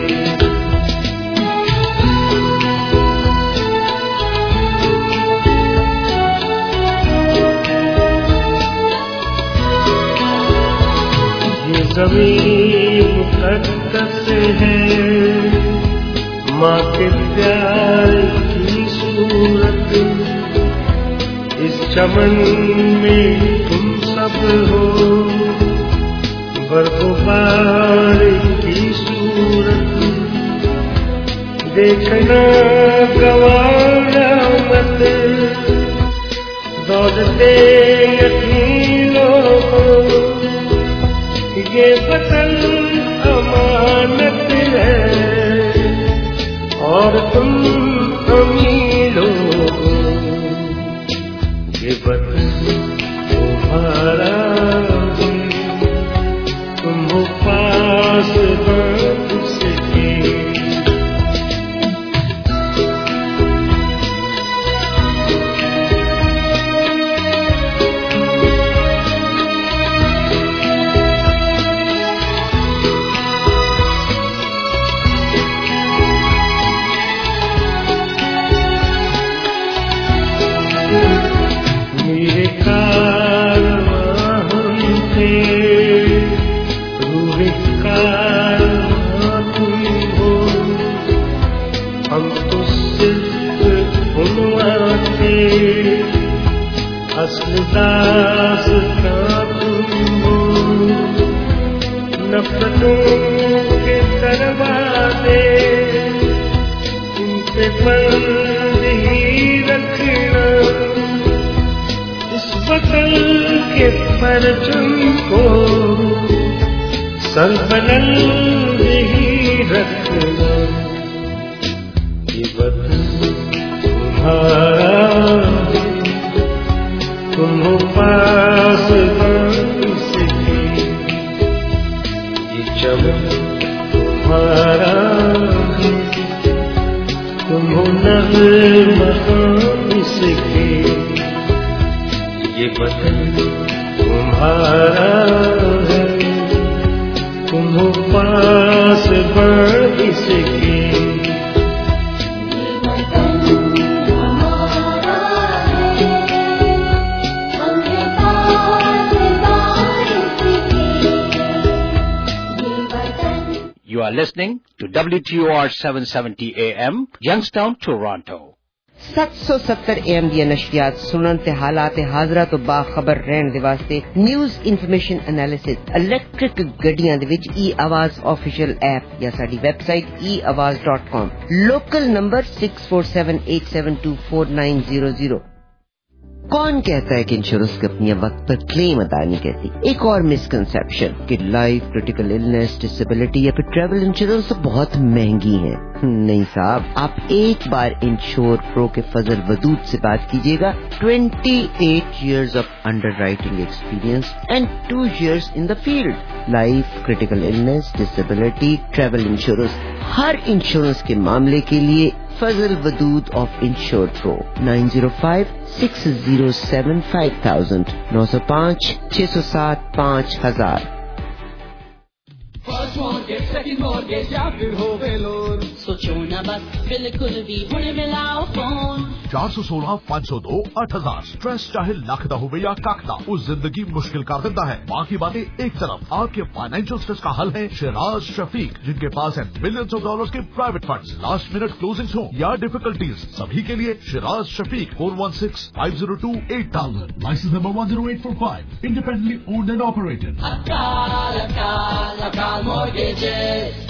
زمین مقدس ہے ماں کے پیار کی صورت اس چمن میں تم سب ہو برفبار کی صورت دیکھنا گوارا मोहब्बत दौलते यतीमों को ये वतन अमानत है और तुम अमीरों को ये वतन तुम्हारा तुम हो पास उसके मेरे कारवां हमसे रूहे कारवां तुम हो हम तो सिर्फ उनवां थे असल दास्तां तुम हो नफरतों के दरवाजे इन पे बंद ही रखना इस वतन के परचम को सरबलंद ही रखना ये वतन तुम्हारा तुम हो पास इसके ये चमन तुम्हारा तुम हो नग़्मा इसके ये वतन तुम्हारा है तुम हो पास बढ़ इसके You are listening to W T O R seven seventy A M, Youngstown, Toronto. सत्त सौ सत्तर ए एम दी नशरियात सुनन ते हालात हाजरा तो बाखबर रहन दे वास्ते न्यूज़ इन्फॉर्मेशन एनालिसिस इलेक्ट्रिक गड्डियां दे विच ई आवाज ऑफिशियल ऐप या साडी website E Awaz dot com local number six four seven eight seven two four nine zero zero. कौन कहता है कि इंश्योरेंस कंपनियां वक्त पर क्लेम अदा नहीं करती? एक और मिसकंसेप्शन कि लाइफ, क्रिटिकल इलनेस, डिसेबिलिटी या फिर ट्रैवल इंश्योरेंस तो बहुत महंगी है। नहीं साहब, आप एक बार इंश्योर प्रो के फजल वदूद से बात कीजिएगा। अट्ठाईस years of underwriting experience and two years in the field. Life, critical illness, disability, travel insurance, हर इंश्योरेंस के मामले के लिए Fazal Wadood of insure pro nine zero five six zero seven five thousand नौ सौ पाँच छह सौ सात पाँच हजार। फर्स्ट मॉर्गेज, सेकंड मॉर्गेज या फिर हो वेलोर, सोचो ना बस बिल्कुल भी हुणे मिलाओ फोन। चार सौ सोलह पाँच सौ दो आठ हजार। स्ट्रेस चाहे लाख दा होवे या काख दा, उस जिंदगी मुश्किल कर देता है। बाकी बातें एक तरफ, आपके फाइनेंशियल स्ट्रेस का हल है शिराज शफीक, जिनके पास है मिलियंस ऑफ डॉलर्स के private funds. Last minute closings हो या डिफिकल्टीज, सभी के लिए Shiraz Shafiq four one six five zero two eight thousand. License number one zero eight four five, independently owned and operated. Akal Akal Akal mortgages.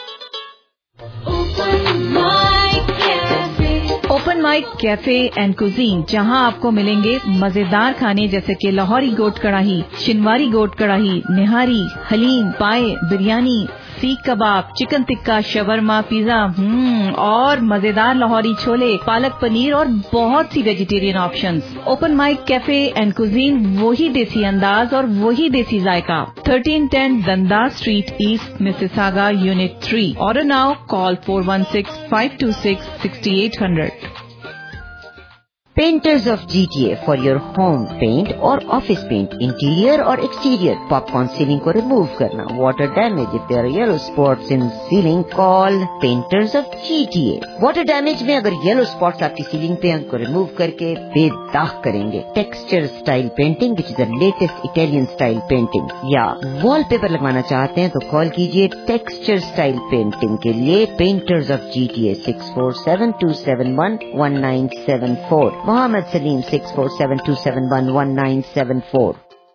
Open Mic Cafe. Open mic cafe and cuisine, जहां आपको मिलेंगे मजेदार खाने जैसे कि लाहौरी गोट कढ़ाई, शिनवारी गोट कढ़ाई, निहारी, हलीम, पाए, बिरयानी, सीख कबाब, चिकन टिक्का, शवरमा, पिज्जा, हम्म और मजेदार लाहौरी छोले, पालक पनीर और बहुत सी vegetarian options. Open mic cafe and cuisine, वही देसी अंदाज और वही देसी जायका। Thirteen ten Dundas street east, Mississauga, unit three. Order now, call four one six five two six six eight hundred. Painters of G T A for your home paint or office paint, interior or exterior. Popcorn ceiling को remove करना, water damage, if there are yellow spots in ceiling, call Painters of G T A. Water damage में अगर yellow spots आपकी ceiling पे उनको remove करके बेदाग करेंगे। Texture style painting, which is the latest Italian style painting. या wallpaper लगवाना चाहते हैं तो call कीजिए Texture style painting के लिए Painters of G T A six four seven two seven one one nine seven four. Mohammad Salim six four seven two seven one one nine seven four.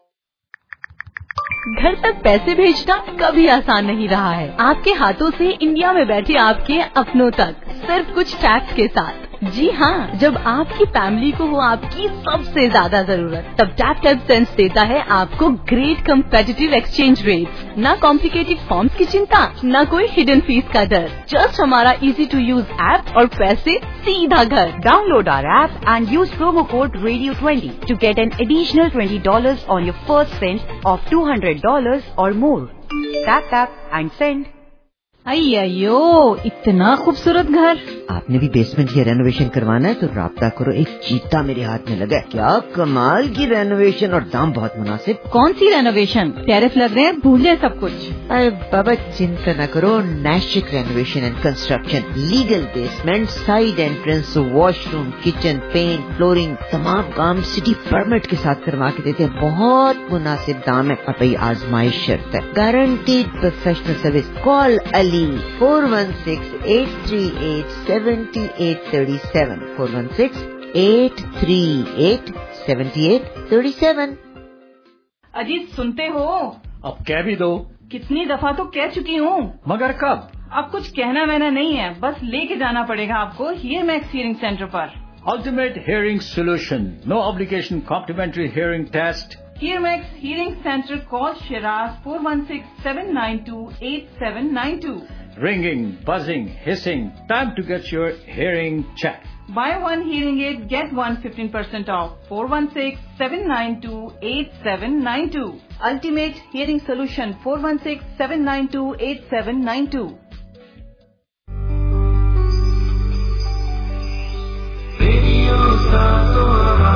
घर तक पैसे भेजना कभी आसान नहीं रहा है, आपके हाथों से इंडिया में बैठे आपके अपनों तक, सिर्फ कुछ टैक्स के साथ। جی ہاں، جب آپ کی فیملی کو ہو آپ کی سب سے زیادہ ضرورت، تب ٹیپ ٹیپ سینس دیتا ہے آپ کو گریٹ کمپیٹیٹیو ایکسچینج ریٹ، نہ کمپلیکیٹڈ فارمز کی چنتا، نہ کوئی ہڈن فیس کا ڈر، جسٹ ہمارا ایزی ٹو یوز ایپ اور پیسے سیدھا گھر. Download our app and use promo code radio twenty to get an additional twenty dollars on your first send of two hundred dollars or more. Tap tap and send. ایو اتنا خوبصورت گھر. آپ نے بھی بیسمنٹ یا رینوویشن کروانا ہے تو رابطہ کرو. ایک چیتا میرے ہاتھ میں لگا ہے. کیا کمال کی رینوویشن اور دام بہت مناسب. کون سی رینوویشن؟ ٹیرف لگ رہے ہیں، بھولے سب کچھ. ارے بابا چنتا نہ کرو. Nishk renovation and construction, legal basement, side entrance, washroom, kitchen, paint, flooring, تمام کام سٹی پرمٹ کے ساتھ کروا کے دیتے ہیں. بہت مناسب دام ہے اور بھائی آزمائش شرط ہے. Guaranteed professional service. Call Ali four one six eight three eight seven eight three seven four one six eight three eight seven eight three seven. Ajit سنتے ہو؟ اب کہہ بھی دو. کتنی دفعہ تو کہہ چکی ہوں. مگر کب؟ اب کچھ کہنا وہنا نہیں ہے، بس لے کے جانا پڑے گا آپ کو ہیئر میکس ہیئرنگ سینٹر پر. Ultimate Hearing Solution. No obligation complimentary hearing test. Hear Max Hearing Center. Call Shiraz four one six seven nine two eight seven nine two. Ringing, buzzing, hissing. Time to get your hearing checked. Buy one hearing aid, get one fifteen percent off. four one six seven nine two eight seven nine two. Ultimate Hearing Solution. four one six seven nine two eight seven nine two. Radio Satora.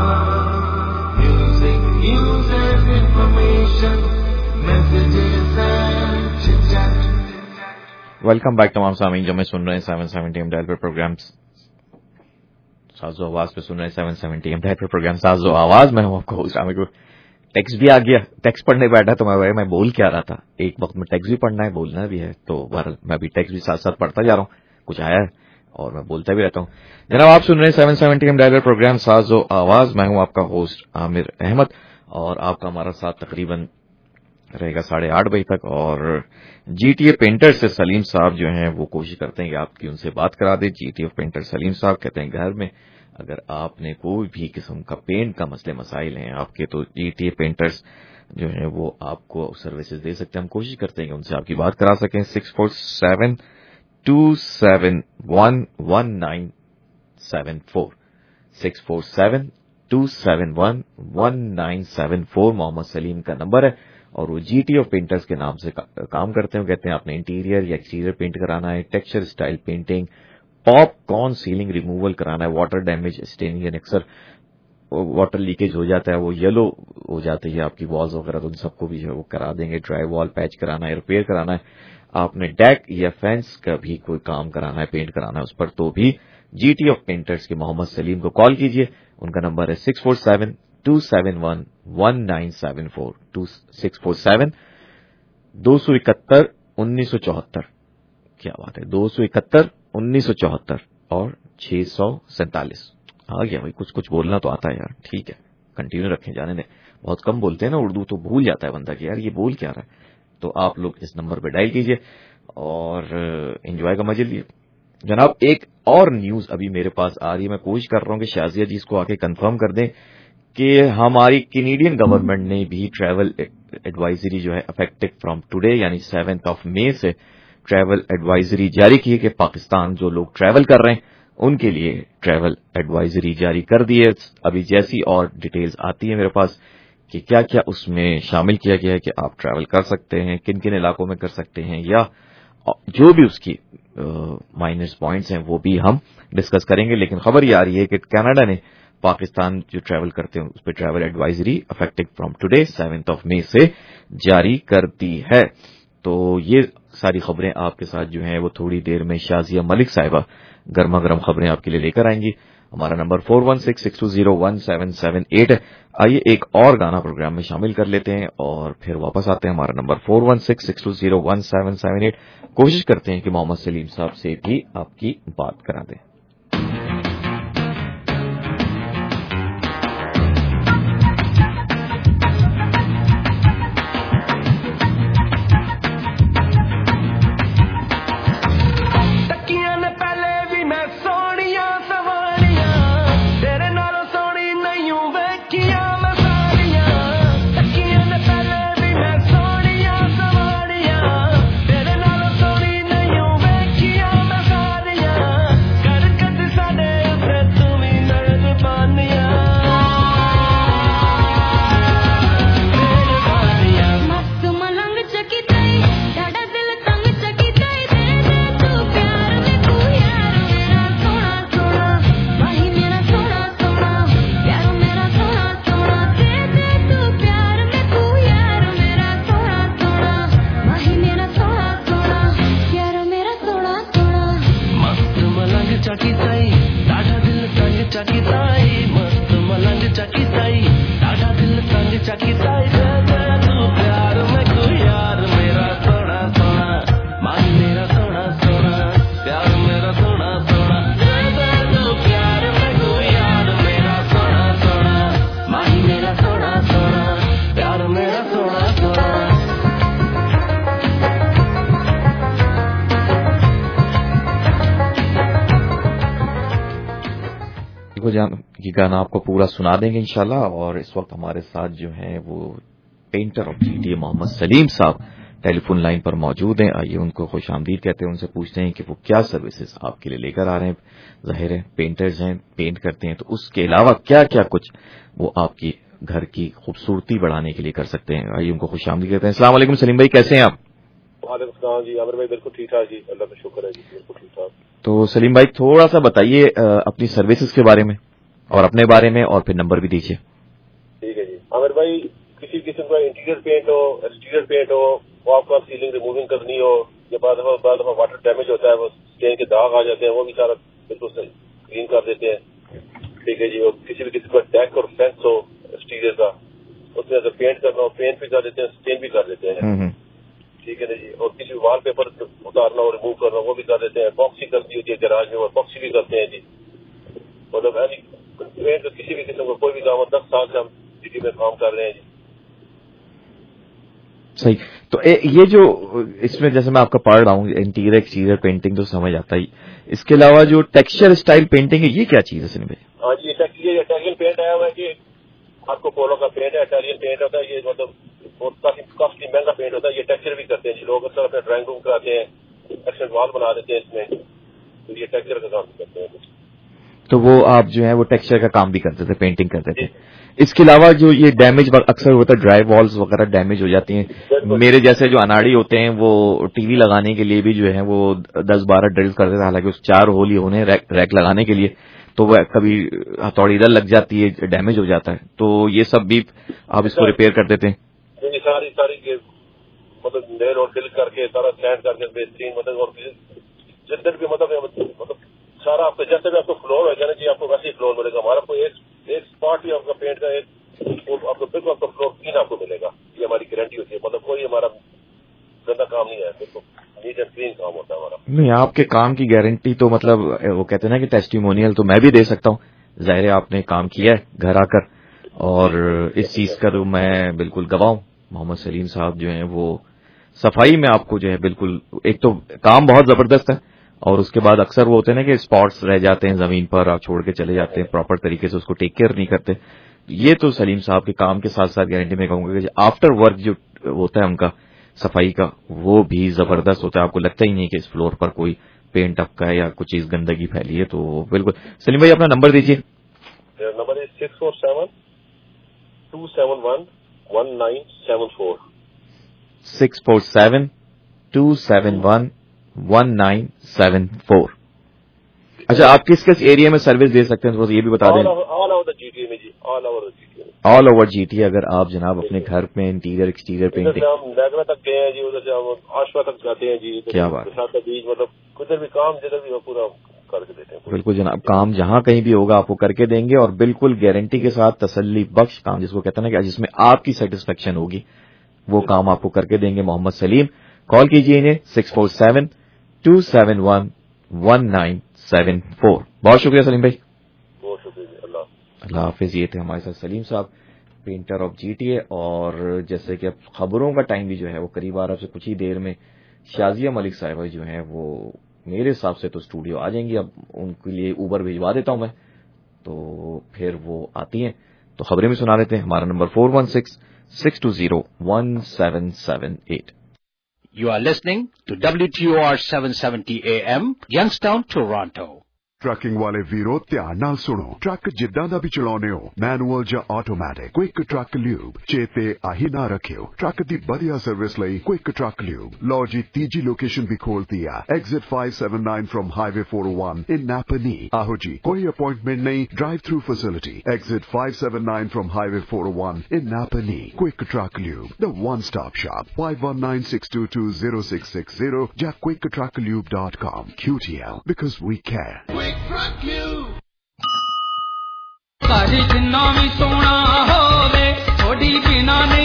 Music, news and information. Messages and chit-chat. Welcome back تمام سامعین جو میں سن رہے ہیں سیون سیونٹی ایم ڈائل پر پروگرامز ساز و آواز پہ سن رہے ہیں سیون سیونٹی ایم ڈائل پر پروگرام ساز و آواز. میں ہوں آپ کو ہوسٹ عامر کو. ٹیکسٹ بھی آ گیا. ٹیکسٹ پڑھنے بیٹھا تو میں میں بول کیا رہا تھا. ایک وقت میں ٹیکسٹ بھی پڑھنا ہے، بولنا بھی ہے، تو میں بھی ٹیکسٹ بھی ساتھ ساتھ پڑھتا جا رہا ہوں. کچھ آیا ہے اور میں بولتا بھی رہتا ہوں. جناب آپ سن رہے ہیں سیون سیونٹی ایم ڈائل پر پروگرام ساز و آواز. میں ہوں آپ کا ہوسٹ عامر احمد اور آپ کا ہمارا ساتھ تقریباً رہے گا ساڑھے آٹھ بجے تک. اور جی ٹی اے پینٹر سے سلیم صاحب جو ہیں وہ کوشش کرتے ہیں کہ آپ کی ان سے بات کرا دیں. جی ٹی اے پینٹر سلیم صاحب کہتے ہیں گھر میں اگر آپ نے کوئی بھی قسم کا پینٹ کا مسئلے مسائل ہیں آپ کے تو جی ٹی اے پینٹرز جو ہیں وہ آپ کو سروسز دے سکتے ہیں. ہم کوشش کرتے ہیں کہ ان سے آپ کی بات کرا سکیں. Six four seven two seven one one nine seven four six four seven two seven one one nine seven four Mohammad Salim کا نمبر ہے اور وہ جی ٹی آف پینٹرز کے نام سے کام کرتے ہیں. کہتے ہیں آپ نے انٹیریئر یا ایکسٹیریئر پینٹ کرانا ہے، texture style painting, popcorn ceiling removal کرانا ہے، واٹر ڈیمیج اسٹیننگ یعنی اکثر واٹر لیکیج ہو جاتا ہے، وہ یلو ہو جاتی ہے آپ کی والز وغیرہ، تو ان سب کو بھی جو ہے وہ کرا دیں گے. ڈرائی وال پیچ کرانا ہے، ریپیئر کرانا ہے. آپ نے ڈیک یا فینس کا بھی کوئی کام کرانا ہے، پینٹ کرانا ہے اس پر، تو بھی جی ٹی آف پینٹرز کے محمد سلیم کو کال کیجیے. ان کا نمبر ہے six four seven two seven one one nine seven four two six four seven دو سو اکہتر انیس سو چوہتر. کیا بات ہے، دو سو اکہتر انیس سو چوہتر اور چھ سو سینتالیس. آ گیا بھائی، کچھ کچھ بولنا تو آتا ہے یار. ٹھیک ہے، کنٹینیو رکھیں، جانے دیں. بہت کم بولتے ہیں نا اردو، تو بھول جاتا ہے بندہ کہ یار یہ بول کیا رہا ہے. تو آپ لوگ اس نمبر پہ ڈائل کیجیے اور انجوائے کا مزہ لیجیے. جناب ایک اور نیوز ابھی میرے پاس آ رہی ہے، میں کوشش کر رہا ہوں کہ شازیہ جی اس کو آ کے کنفرم کر دیں کہ ہماری کینیڈین گورنمنٹ نے بھی ٹریول ایڈوائزری جو ہے افیکٹو فرام ٹوڈے یعنی سیونتھ آف مئی سے ٹریول ایڈوائزری جاری کی ہے کہ پاکستان جو لوگ ٹریول کر رہے ہیں ان کے لیے ٹریول ایڈوائزری جاری کر دی ہے. ابھی جیسی اور ڈیٹیلز آتی ہے میرے پاس کہ کیا کیا اس میں شامل کیا گیا ہے کہ آپ ٹریول کر سکتے ہیں، کن کن علاقوں میں کر سکتے ہیں، یا جو بھی اس کی مائنس پوائنٹس ہیں وہ بھی ہم ڈسکس کریں گے. لیکن خبر یہ آ رہی ہے کہ کینیڈا نے پاکستان جو ٹریول کرتے ہیں اس پہ travel advisory effective from today seventh of May سے جاری کر دی ہے. تو یہ ساری خبریں آپ کے ساتھ جو ہیں وہ تھوڑی دیر میں شازیہ ملک صاحبہ گرما گرم خبریں آپ کے لیے لے کر آئیں گی. ہمارا number four one six six two zero one seven seven eight ہے. آئیے ایک اور گانا پروگرام میں شامل کر لیتے ہیں اور پھر واپس آتے ہیں. ہمارا number four one six six two zero one seven seven eight. کوشش کرتے ہیں کہ محمد سلیم صاحب سے بھی آپ کی بات کرا دیں. تکیاں نے پہلے بھی میں سونیاں بالکل جان یہ گانا آپ کو پورا سنا دیں گے انشاءاللہ. اور اس وقت ہمارے ساتھ جو ہیں وہ painter of G T A Mohammad Salim sahib tele phone line پر موجود ہیں. آئیے ان کو خوش آمدید کہتے ہیں, ان سے پوچھتے ہیں کہ وہ کیا سروسز آپ کے لیے لے کر آ رہے ہیں. ظاہر ہے پینٹرز ہیں, پینٹ کرتے ہیں, تو اس کے علاوہ کیا کیا کچھ وہ آپ کی گھر کی خوبصورتی بڑھانے کے لیے کر سکتے ہیں. آئیے ان کو خوش آمدید کہتے ہیں. السلام علیکم سلیم بھائی, کیسے ہیں آپ؟ وعلیکم السلام جی عامر بھائی, بالکل ٹھیک ٹھاک جی, اللہ کا شکر ہے جی, بالکل ٹھیک ٹھاک. تو سلیم بھائی تھوڑا سا بتائیے اپنی سروسز کے بارے میں اور اپنے بارے میں, اور پھر نمبر بھی دیجیے. ٹھیک ہے جی عامر بھائی, کسی قسم کا انٹیریئر پینٹ ہو, ایکسٹیریئر پینٹ ہو, وہ آپ کا سیلنگ ریموونگ کرنی ہو, یا بعض دفعہ بعض دفعہ واٹر ڈیمیج ہوتا ہے, وہ اسٹین کے داغ آ جاتے ہیں, وہ بھی سارا بالکل کلین کر دیتے ہیں. ٹھیک ہے جی. اور کسی بھی قسم کا ڈیک اور فینس ہو ایکسٹیریئر کا, اس میں اگر پینٹ کرنا ہو پینٹ بھی کر دیتے ہیں, اسٹین بھی کر دیتے ہیں. ٹھیک ہے نا جی. اور کسی وال پیپر اتارنا ہو, ریموو کرنا, وہ بھی کر دیتے ہیں. باکسی کرتی ہوتی ہے گراج میں, وہ باکسی بھی کرتے ہیں جی. مطلب پینٹ کا کسی بھی قسم کا کوئی بھی کام ہو, دس سال سے ہم سٹی میں کام کر رہے ہیں جی. صحیح. تو یہ جو اس میں جیسے میں آپ کا پڑھ رہا ہوں انٹیریئر ایکسٹیریئر پینٹنگ تو سمجھ آتا ہی, اس کے علاوہ جو ٹیکسچر اسٹائل پینٹنگ ہے یہ کیا چیز ہے سلیم بھائی؟ ہاں جی, یہ اٹیلین پینٹ آیا ہوا ہے جی. آپ کو پولو کا پینٹ ہے, اٹیلین پینٹ ہوتا ہے یہ, مطلب بہت کافی کافی مہنگا پینٹ ہوتا ہے. یہ ٹیکسچر بھی کرتے ہیں جی لوگ, اکثر اپنے ڈرائنگ روم کراتے ہیں, ایکسٹینڈ وال بنا دیتے ہیں اس میں, تو یہ ٹیکسچر کا کام بھی کرتے ہیں. تو وہ آپ جو ہے وہ ٹیکسچر کا کام بھی کرتے تھے, پینٹنگ کرتے تھے. اس کے علاوہ جو یہ ڈیمیج اکثر ہوتا ہے, ڈرائی والز وغیرہ ڈیمیج ہو جاتی ہیں, میرے جیسے جو اناڑی ہوتے ہیں وہ ٹی وی لگانے کے لیے بھی جو ہے وہ دس بارہ ڈرل کرتے تھے, حالانکہ اس چار ہول ہی ہونے ریک لگانے کے لیے, تو وہ کبھی ہتھوڑی ادھر لگ جاتی ہے, ڈیمیج ہو جاتا ہے, تو یہ سب بھی آپ اس کو ریپیئر کر دیتے ہیں. ساری ساری مطلب نیل اور ڈل کر کے سارا سینڈ کر کے بہترین, مطلب اور جس دن بھی مطلب مطلب سارا آپ کو جیسے بھی آپ کو فلور ہو جائے جی, آپ کو ویسے ہی فلور ملے گا. ہمارا کوئی ایک ایک اسپاٹ ہی آپ کا پینٹ کا ایک آپ کو بالکل آپ کا فلور کلین آپ کو ملے گا. یہ ہماری گارنٹی ہوتی ہے. مطلب کوئی ہمارا گندا کام نہیں ہے, بالکل نیٹ اینڈ کلین کام ہوتا ہے ہمارا. نہیں, آپ کے کام کی گارنٹی تو مطلب وہ کہتے ہیں نا کہ ٹیسٹیمونیل تو میں بھی دے سکتا ہوں. ظاہر ہے آپ نے کام کیا ہے گھر آ کر, اور اس چیز کا تو میں بالکل گواہ ہوں. محمد سلیم صاحب جو ہیں وہ صفائی میں آپ کو جو ہے بالکل, ایک تو کام بہت زبردست ہے, اور اس کے بعد اکثر وہ ہوتے ہیں نا کہ اسپاٹس رہ جاتے ہیں زمین پر, آپ چھوڑ کے چلے جاتے ہیں, پراپر طریقے سے اس کو ٹیک کیئر نہیں کرتے. یہ تو سلیم صاحب کے کام کے ساتھ ساتھ گارنٹی میں کہوں گا کہ آفٹر ورک جو ہوتا ہے ان کا صفائی کا, وہ بھی زبردست ہوتا ہے. آپ کو لگتا ہی نہیں کہ اس فلور پر کوئی پینٹ اپ کا ہے یا کچھ چیز گندگی پھیلی ہے. تو بالکل سلیم بھائی اپنا نمبر دیجیے. نمبر ہے six four seven two seven one one nine seven four. Six four seven two seven one one nine seven four. اچھا, آپ کس کس ایریا میں سروس دے سکتے ہیں تھوڑا یہ بھی بتا دیں. آل اوور جی ٹی اے میں ji, all over G T A. All over G T A. اگر آپ جناب اپنے گھر میں انٹیریئر ایکسٹیریئر پینٹنگ, ہم نیگرا تک گئے ہیں جی, ادھر سے ہم آشوا تک جاتے ہیں جی. کیا بات ہے, بیچ مطلب کدھر بھی کام جدھر بھی پورا کر کے دیتے ہیں. بالکل جناب, کام جہاں کہیں بھی ہوگا آپ کو کر کے دیں گے, اور بالکل گارنٹی کے ساتھ تسلی بخش کام, جس کو کہتے ہیں نا کہ جس میں آپ کی سیٹسفیکشن ہوگی, وہ کام آپ کو کر کے دیں گے. محمد سلیم, کال کیجیے انہیں six four seven two seven one one nine seven four. بہت شکریہ سلیم بھائی, بہت شکریہ. اللہ اللہ حافظ. یہ تھے ہمارے ساتھ Salim sahib, painter of G T A. اور جیسے کہ اب خبروں کا ٹائم بھی جو ہے وہ قریب آ رہا ہے, سے کچھ ہی دیر میں شازیہ ملک صاحبہ جو ہیں وہ میرے حساب سے تو اسٹوڈیو آ جائیں گی. اب ان کے لیے اوبر بھجوا دیتا ہوں میں, تو پھر وہ آتی ہیں تو خبریں بھی سنا دیتے ہیں. ہمارا number four one six six two zero one seven seven eight. You are listening to W T O R seven seventy A M, Youngstown, Toronto. Trucking ਵਾਲੇ ਵੀਰੋ ਧਿਆਨ ਨਾਲ ਸੁਣੋ. ਟਰੱਕ ਜਿੱਦਾਂ ਦਾ ਵੀ ਚਲਾਉਣੇ ਹੋ, ਮੈਨੂਅਲ ਜਾਂ ਆਟੋਮੈਟਿਕ, ਕੁਇਕ ਟਰੱਕ ਲਿਊਬ ਚੇਤੇ ਆਹੀ ਨਾ ਰੱਖਿਓ. ਟਰੱਕ ਦੀ ਵਧੀਆ ਸਰਵਿਸ ਲਈ ਕੁਇਕ ਟਰੱਕ ਲਿਊਬ. ਲਓ ਜੀ, ਤੀਜੀ ਲੋਕੇਸ਼ਨ ਵੀ ਖੋਲਤੀ ਆ, exit five seventy-nine from highway four oh one in Napanee. ਆਹੋ ਜੀ, ਕੋਈ ਅਪਾਇੰਟਮੈਂਟ ਨਹੀਂ, drive through facility. Exit five seventy-nine from highway four oh one in Napanee. Quick truck lube, the one stop shop. five one nine six two two zero six six zero ਜਾਂ quick truck lube dot com. Q T L, because we care. ਘਰ ਜਿੰਨਾ ਵੀ ਸੋਹਣਾ ਹੋਵੇ, ਥੋੜੀ ਬਿਨਾ ਨਹੀਂ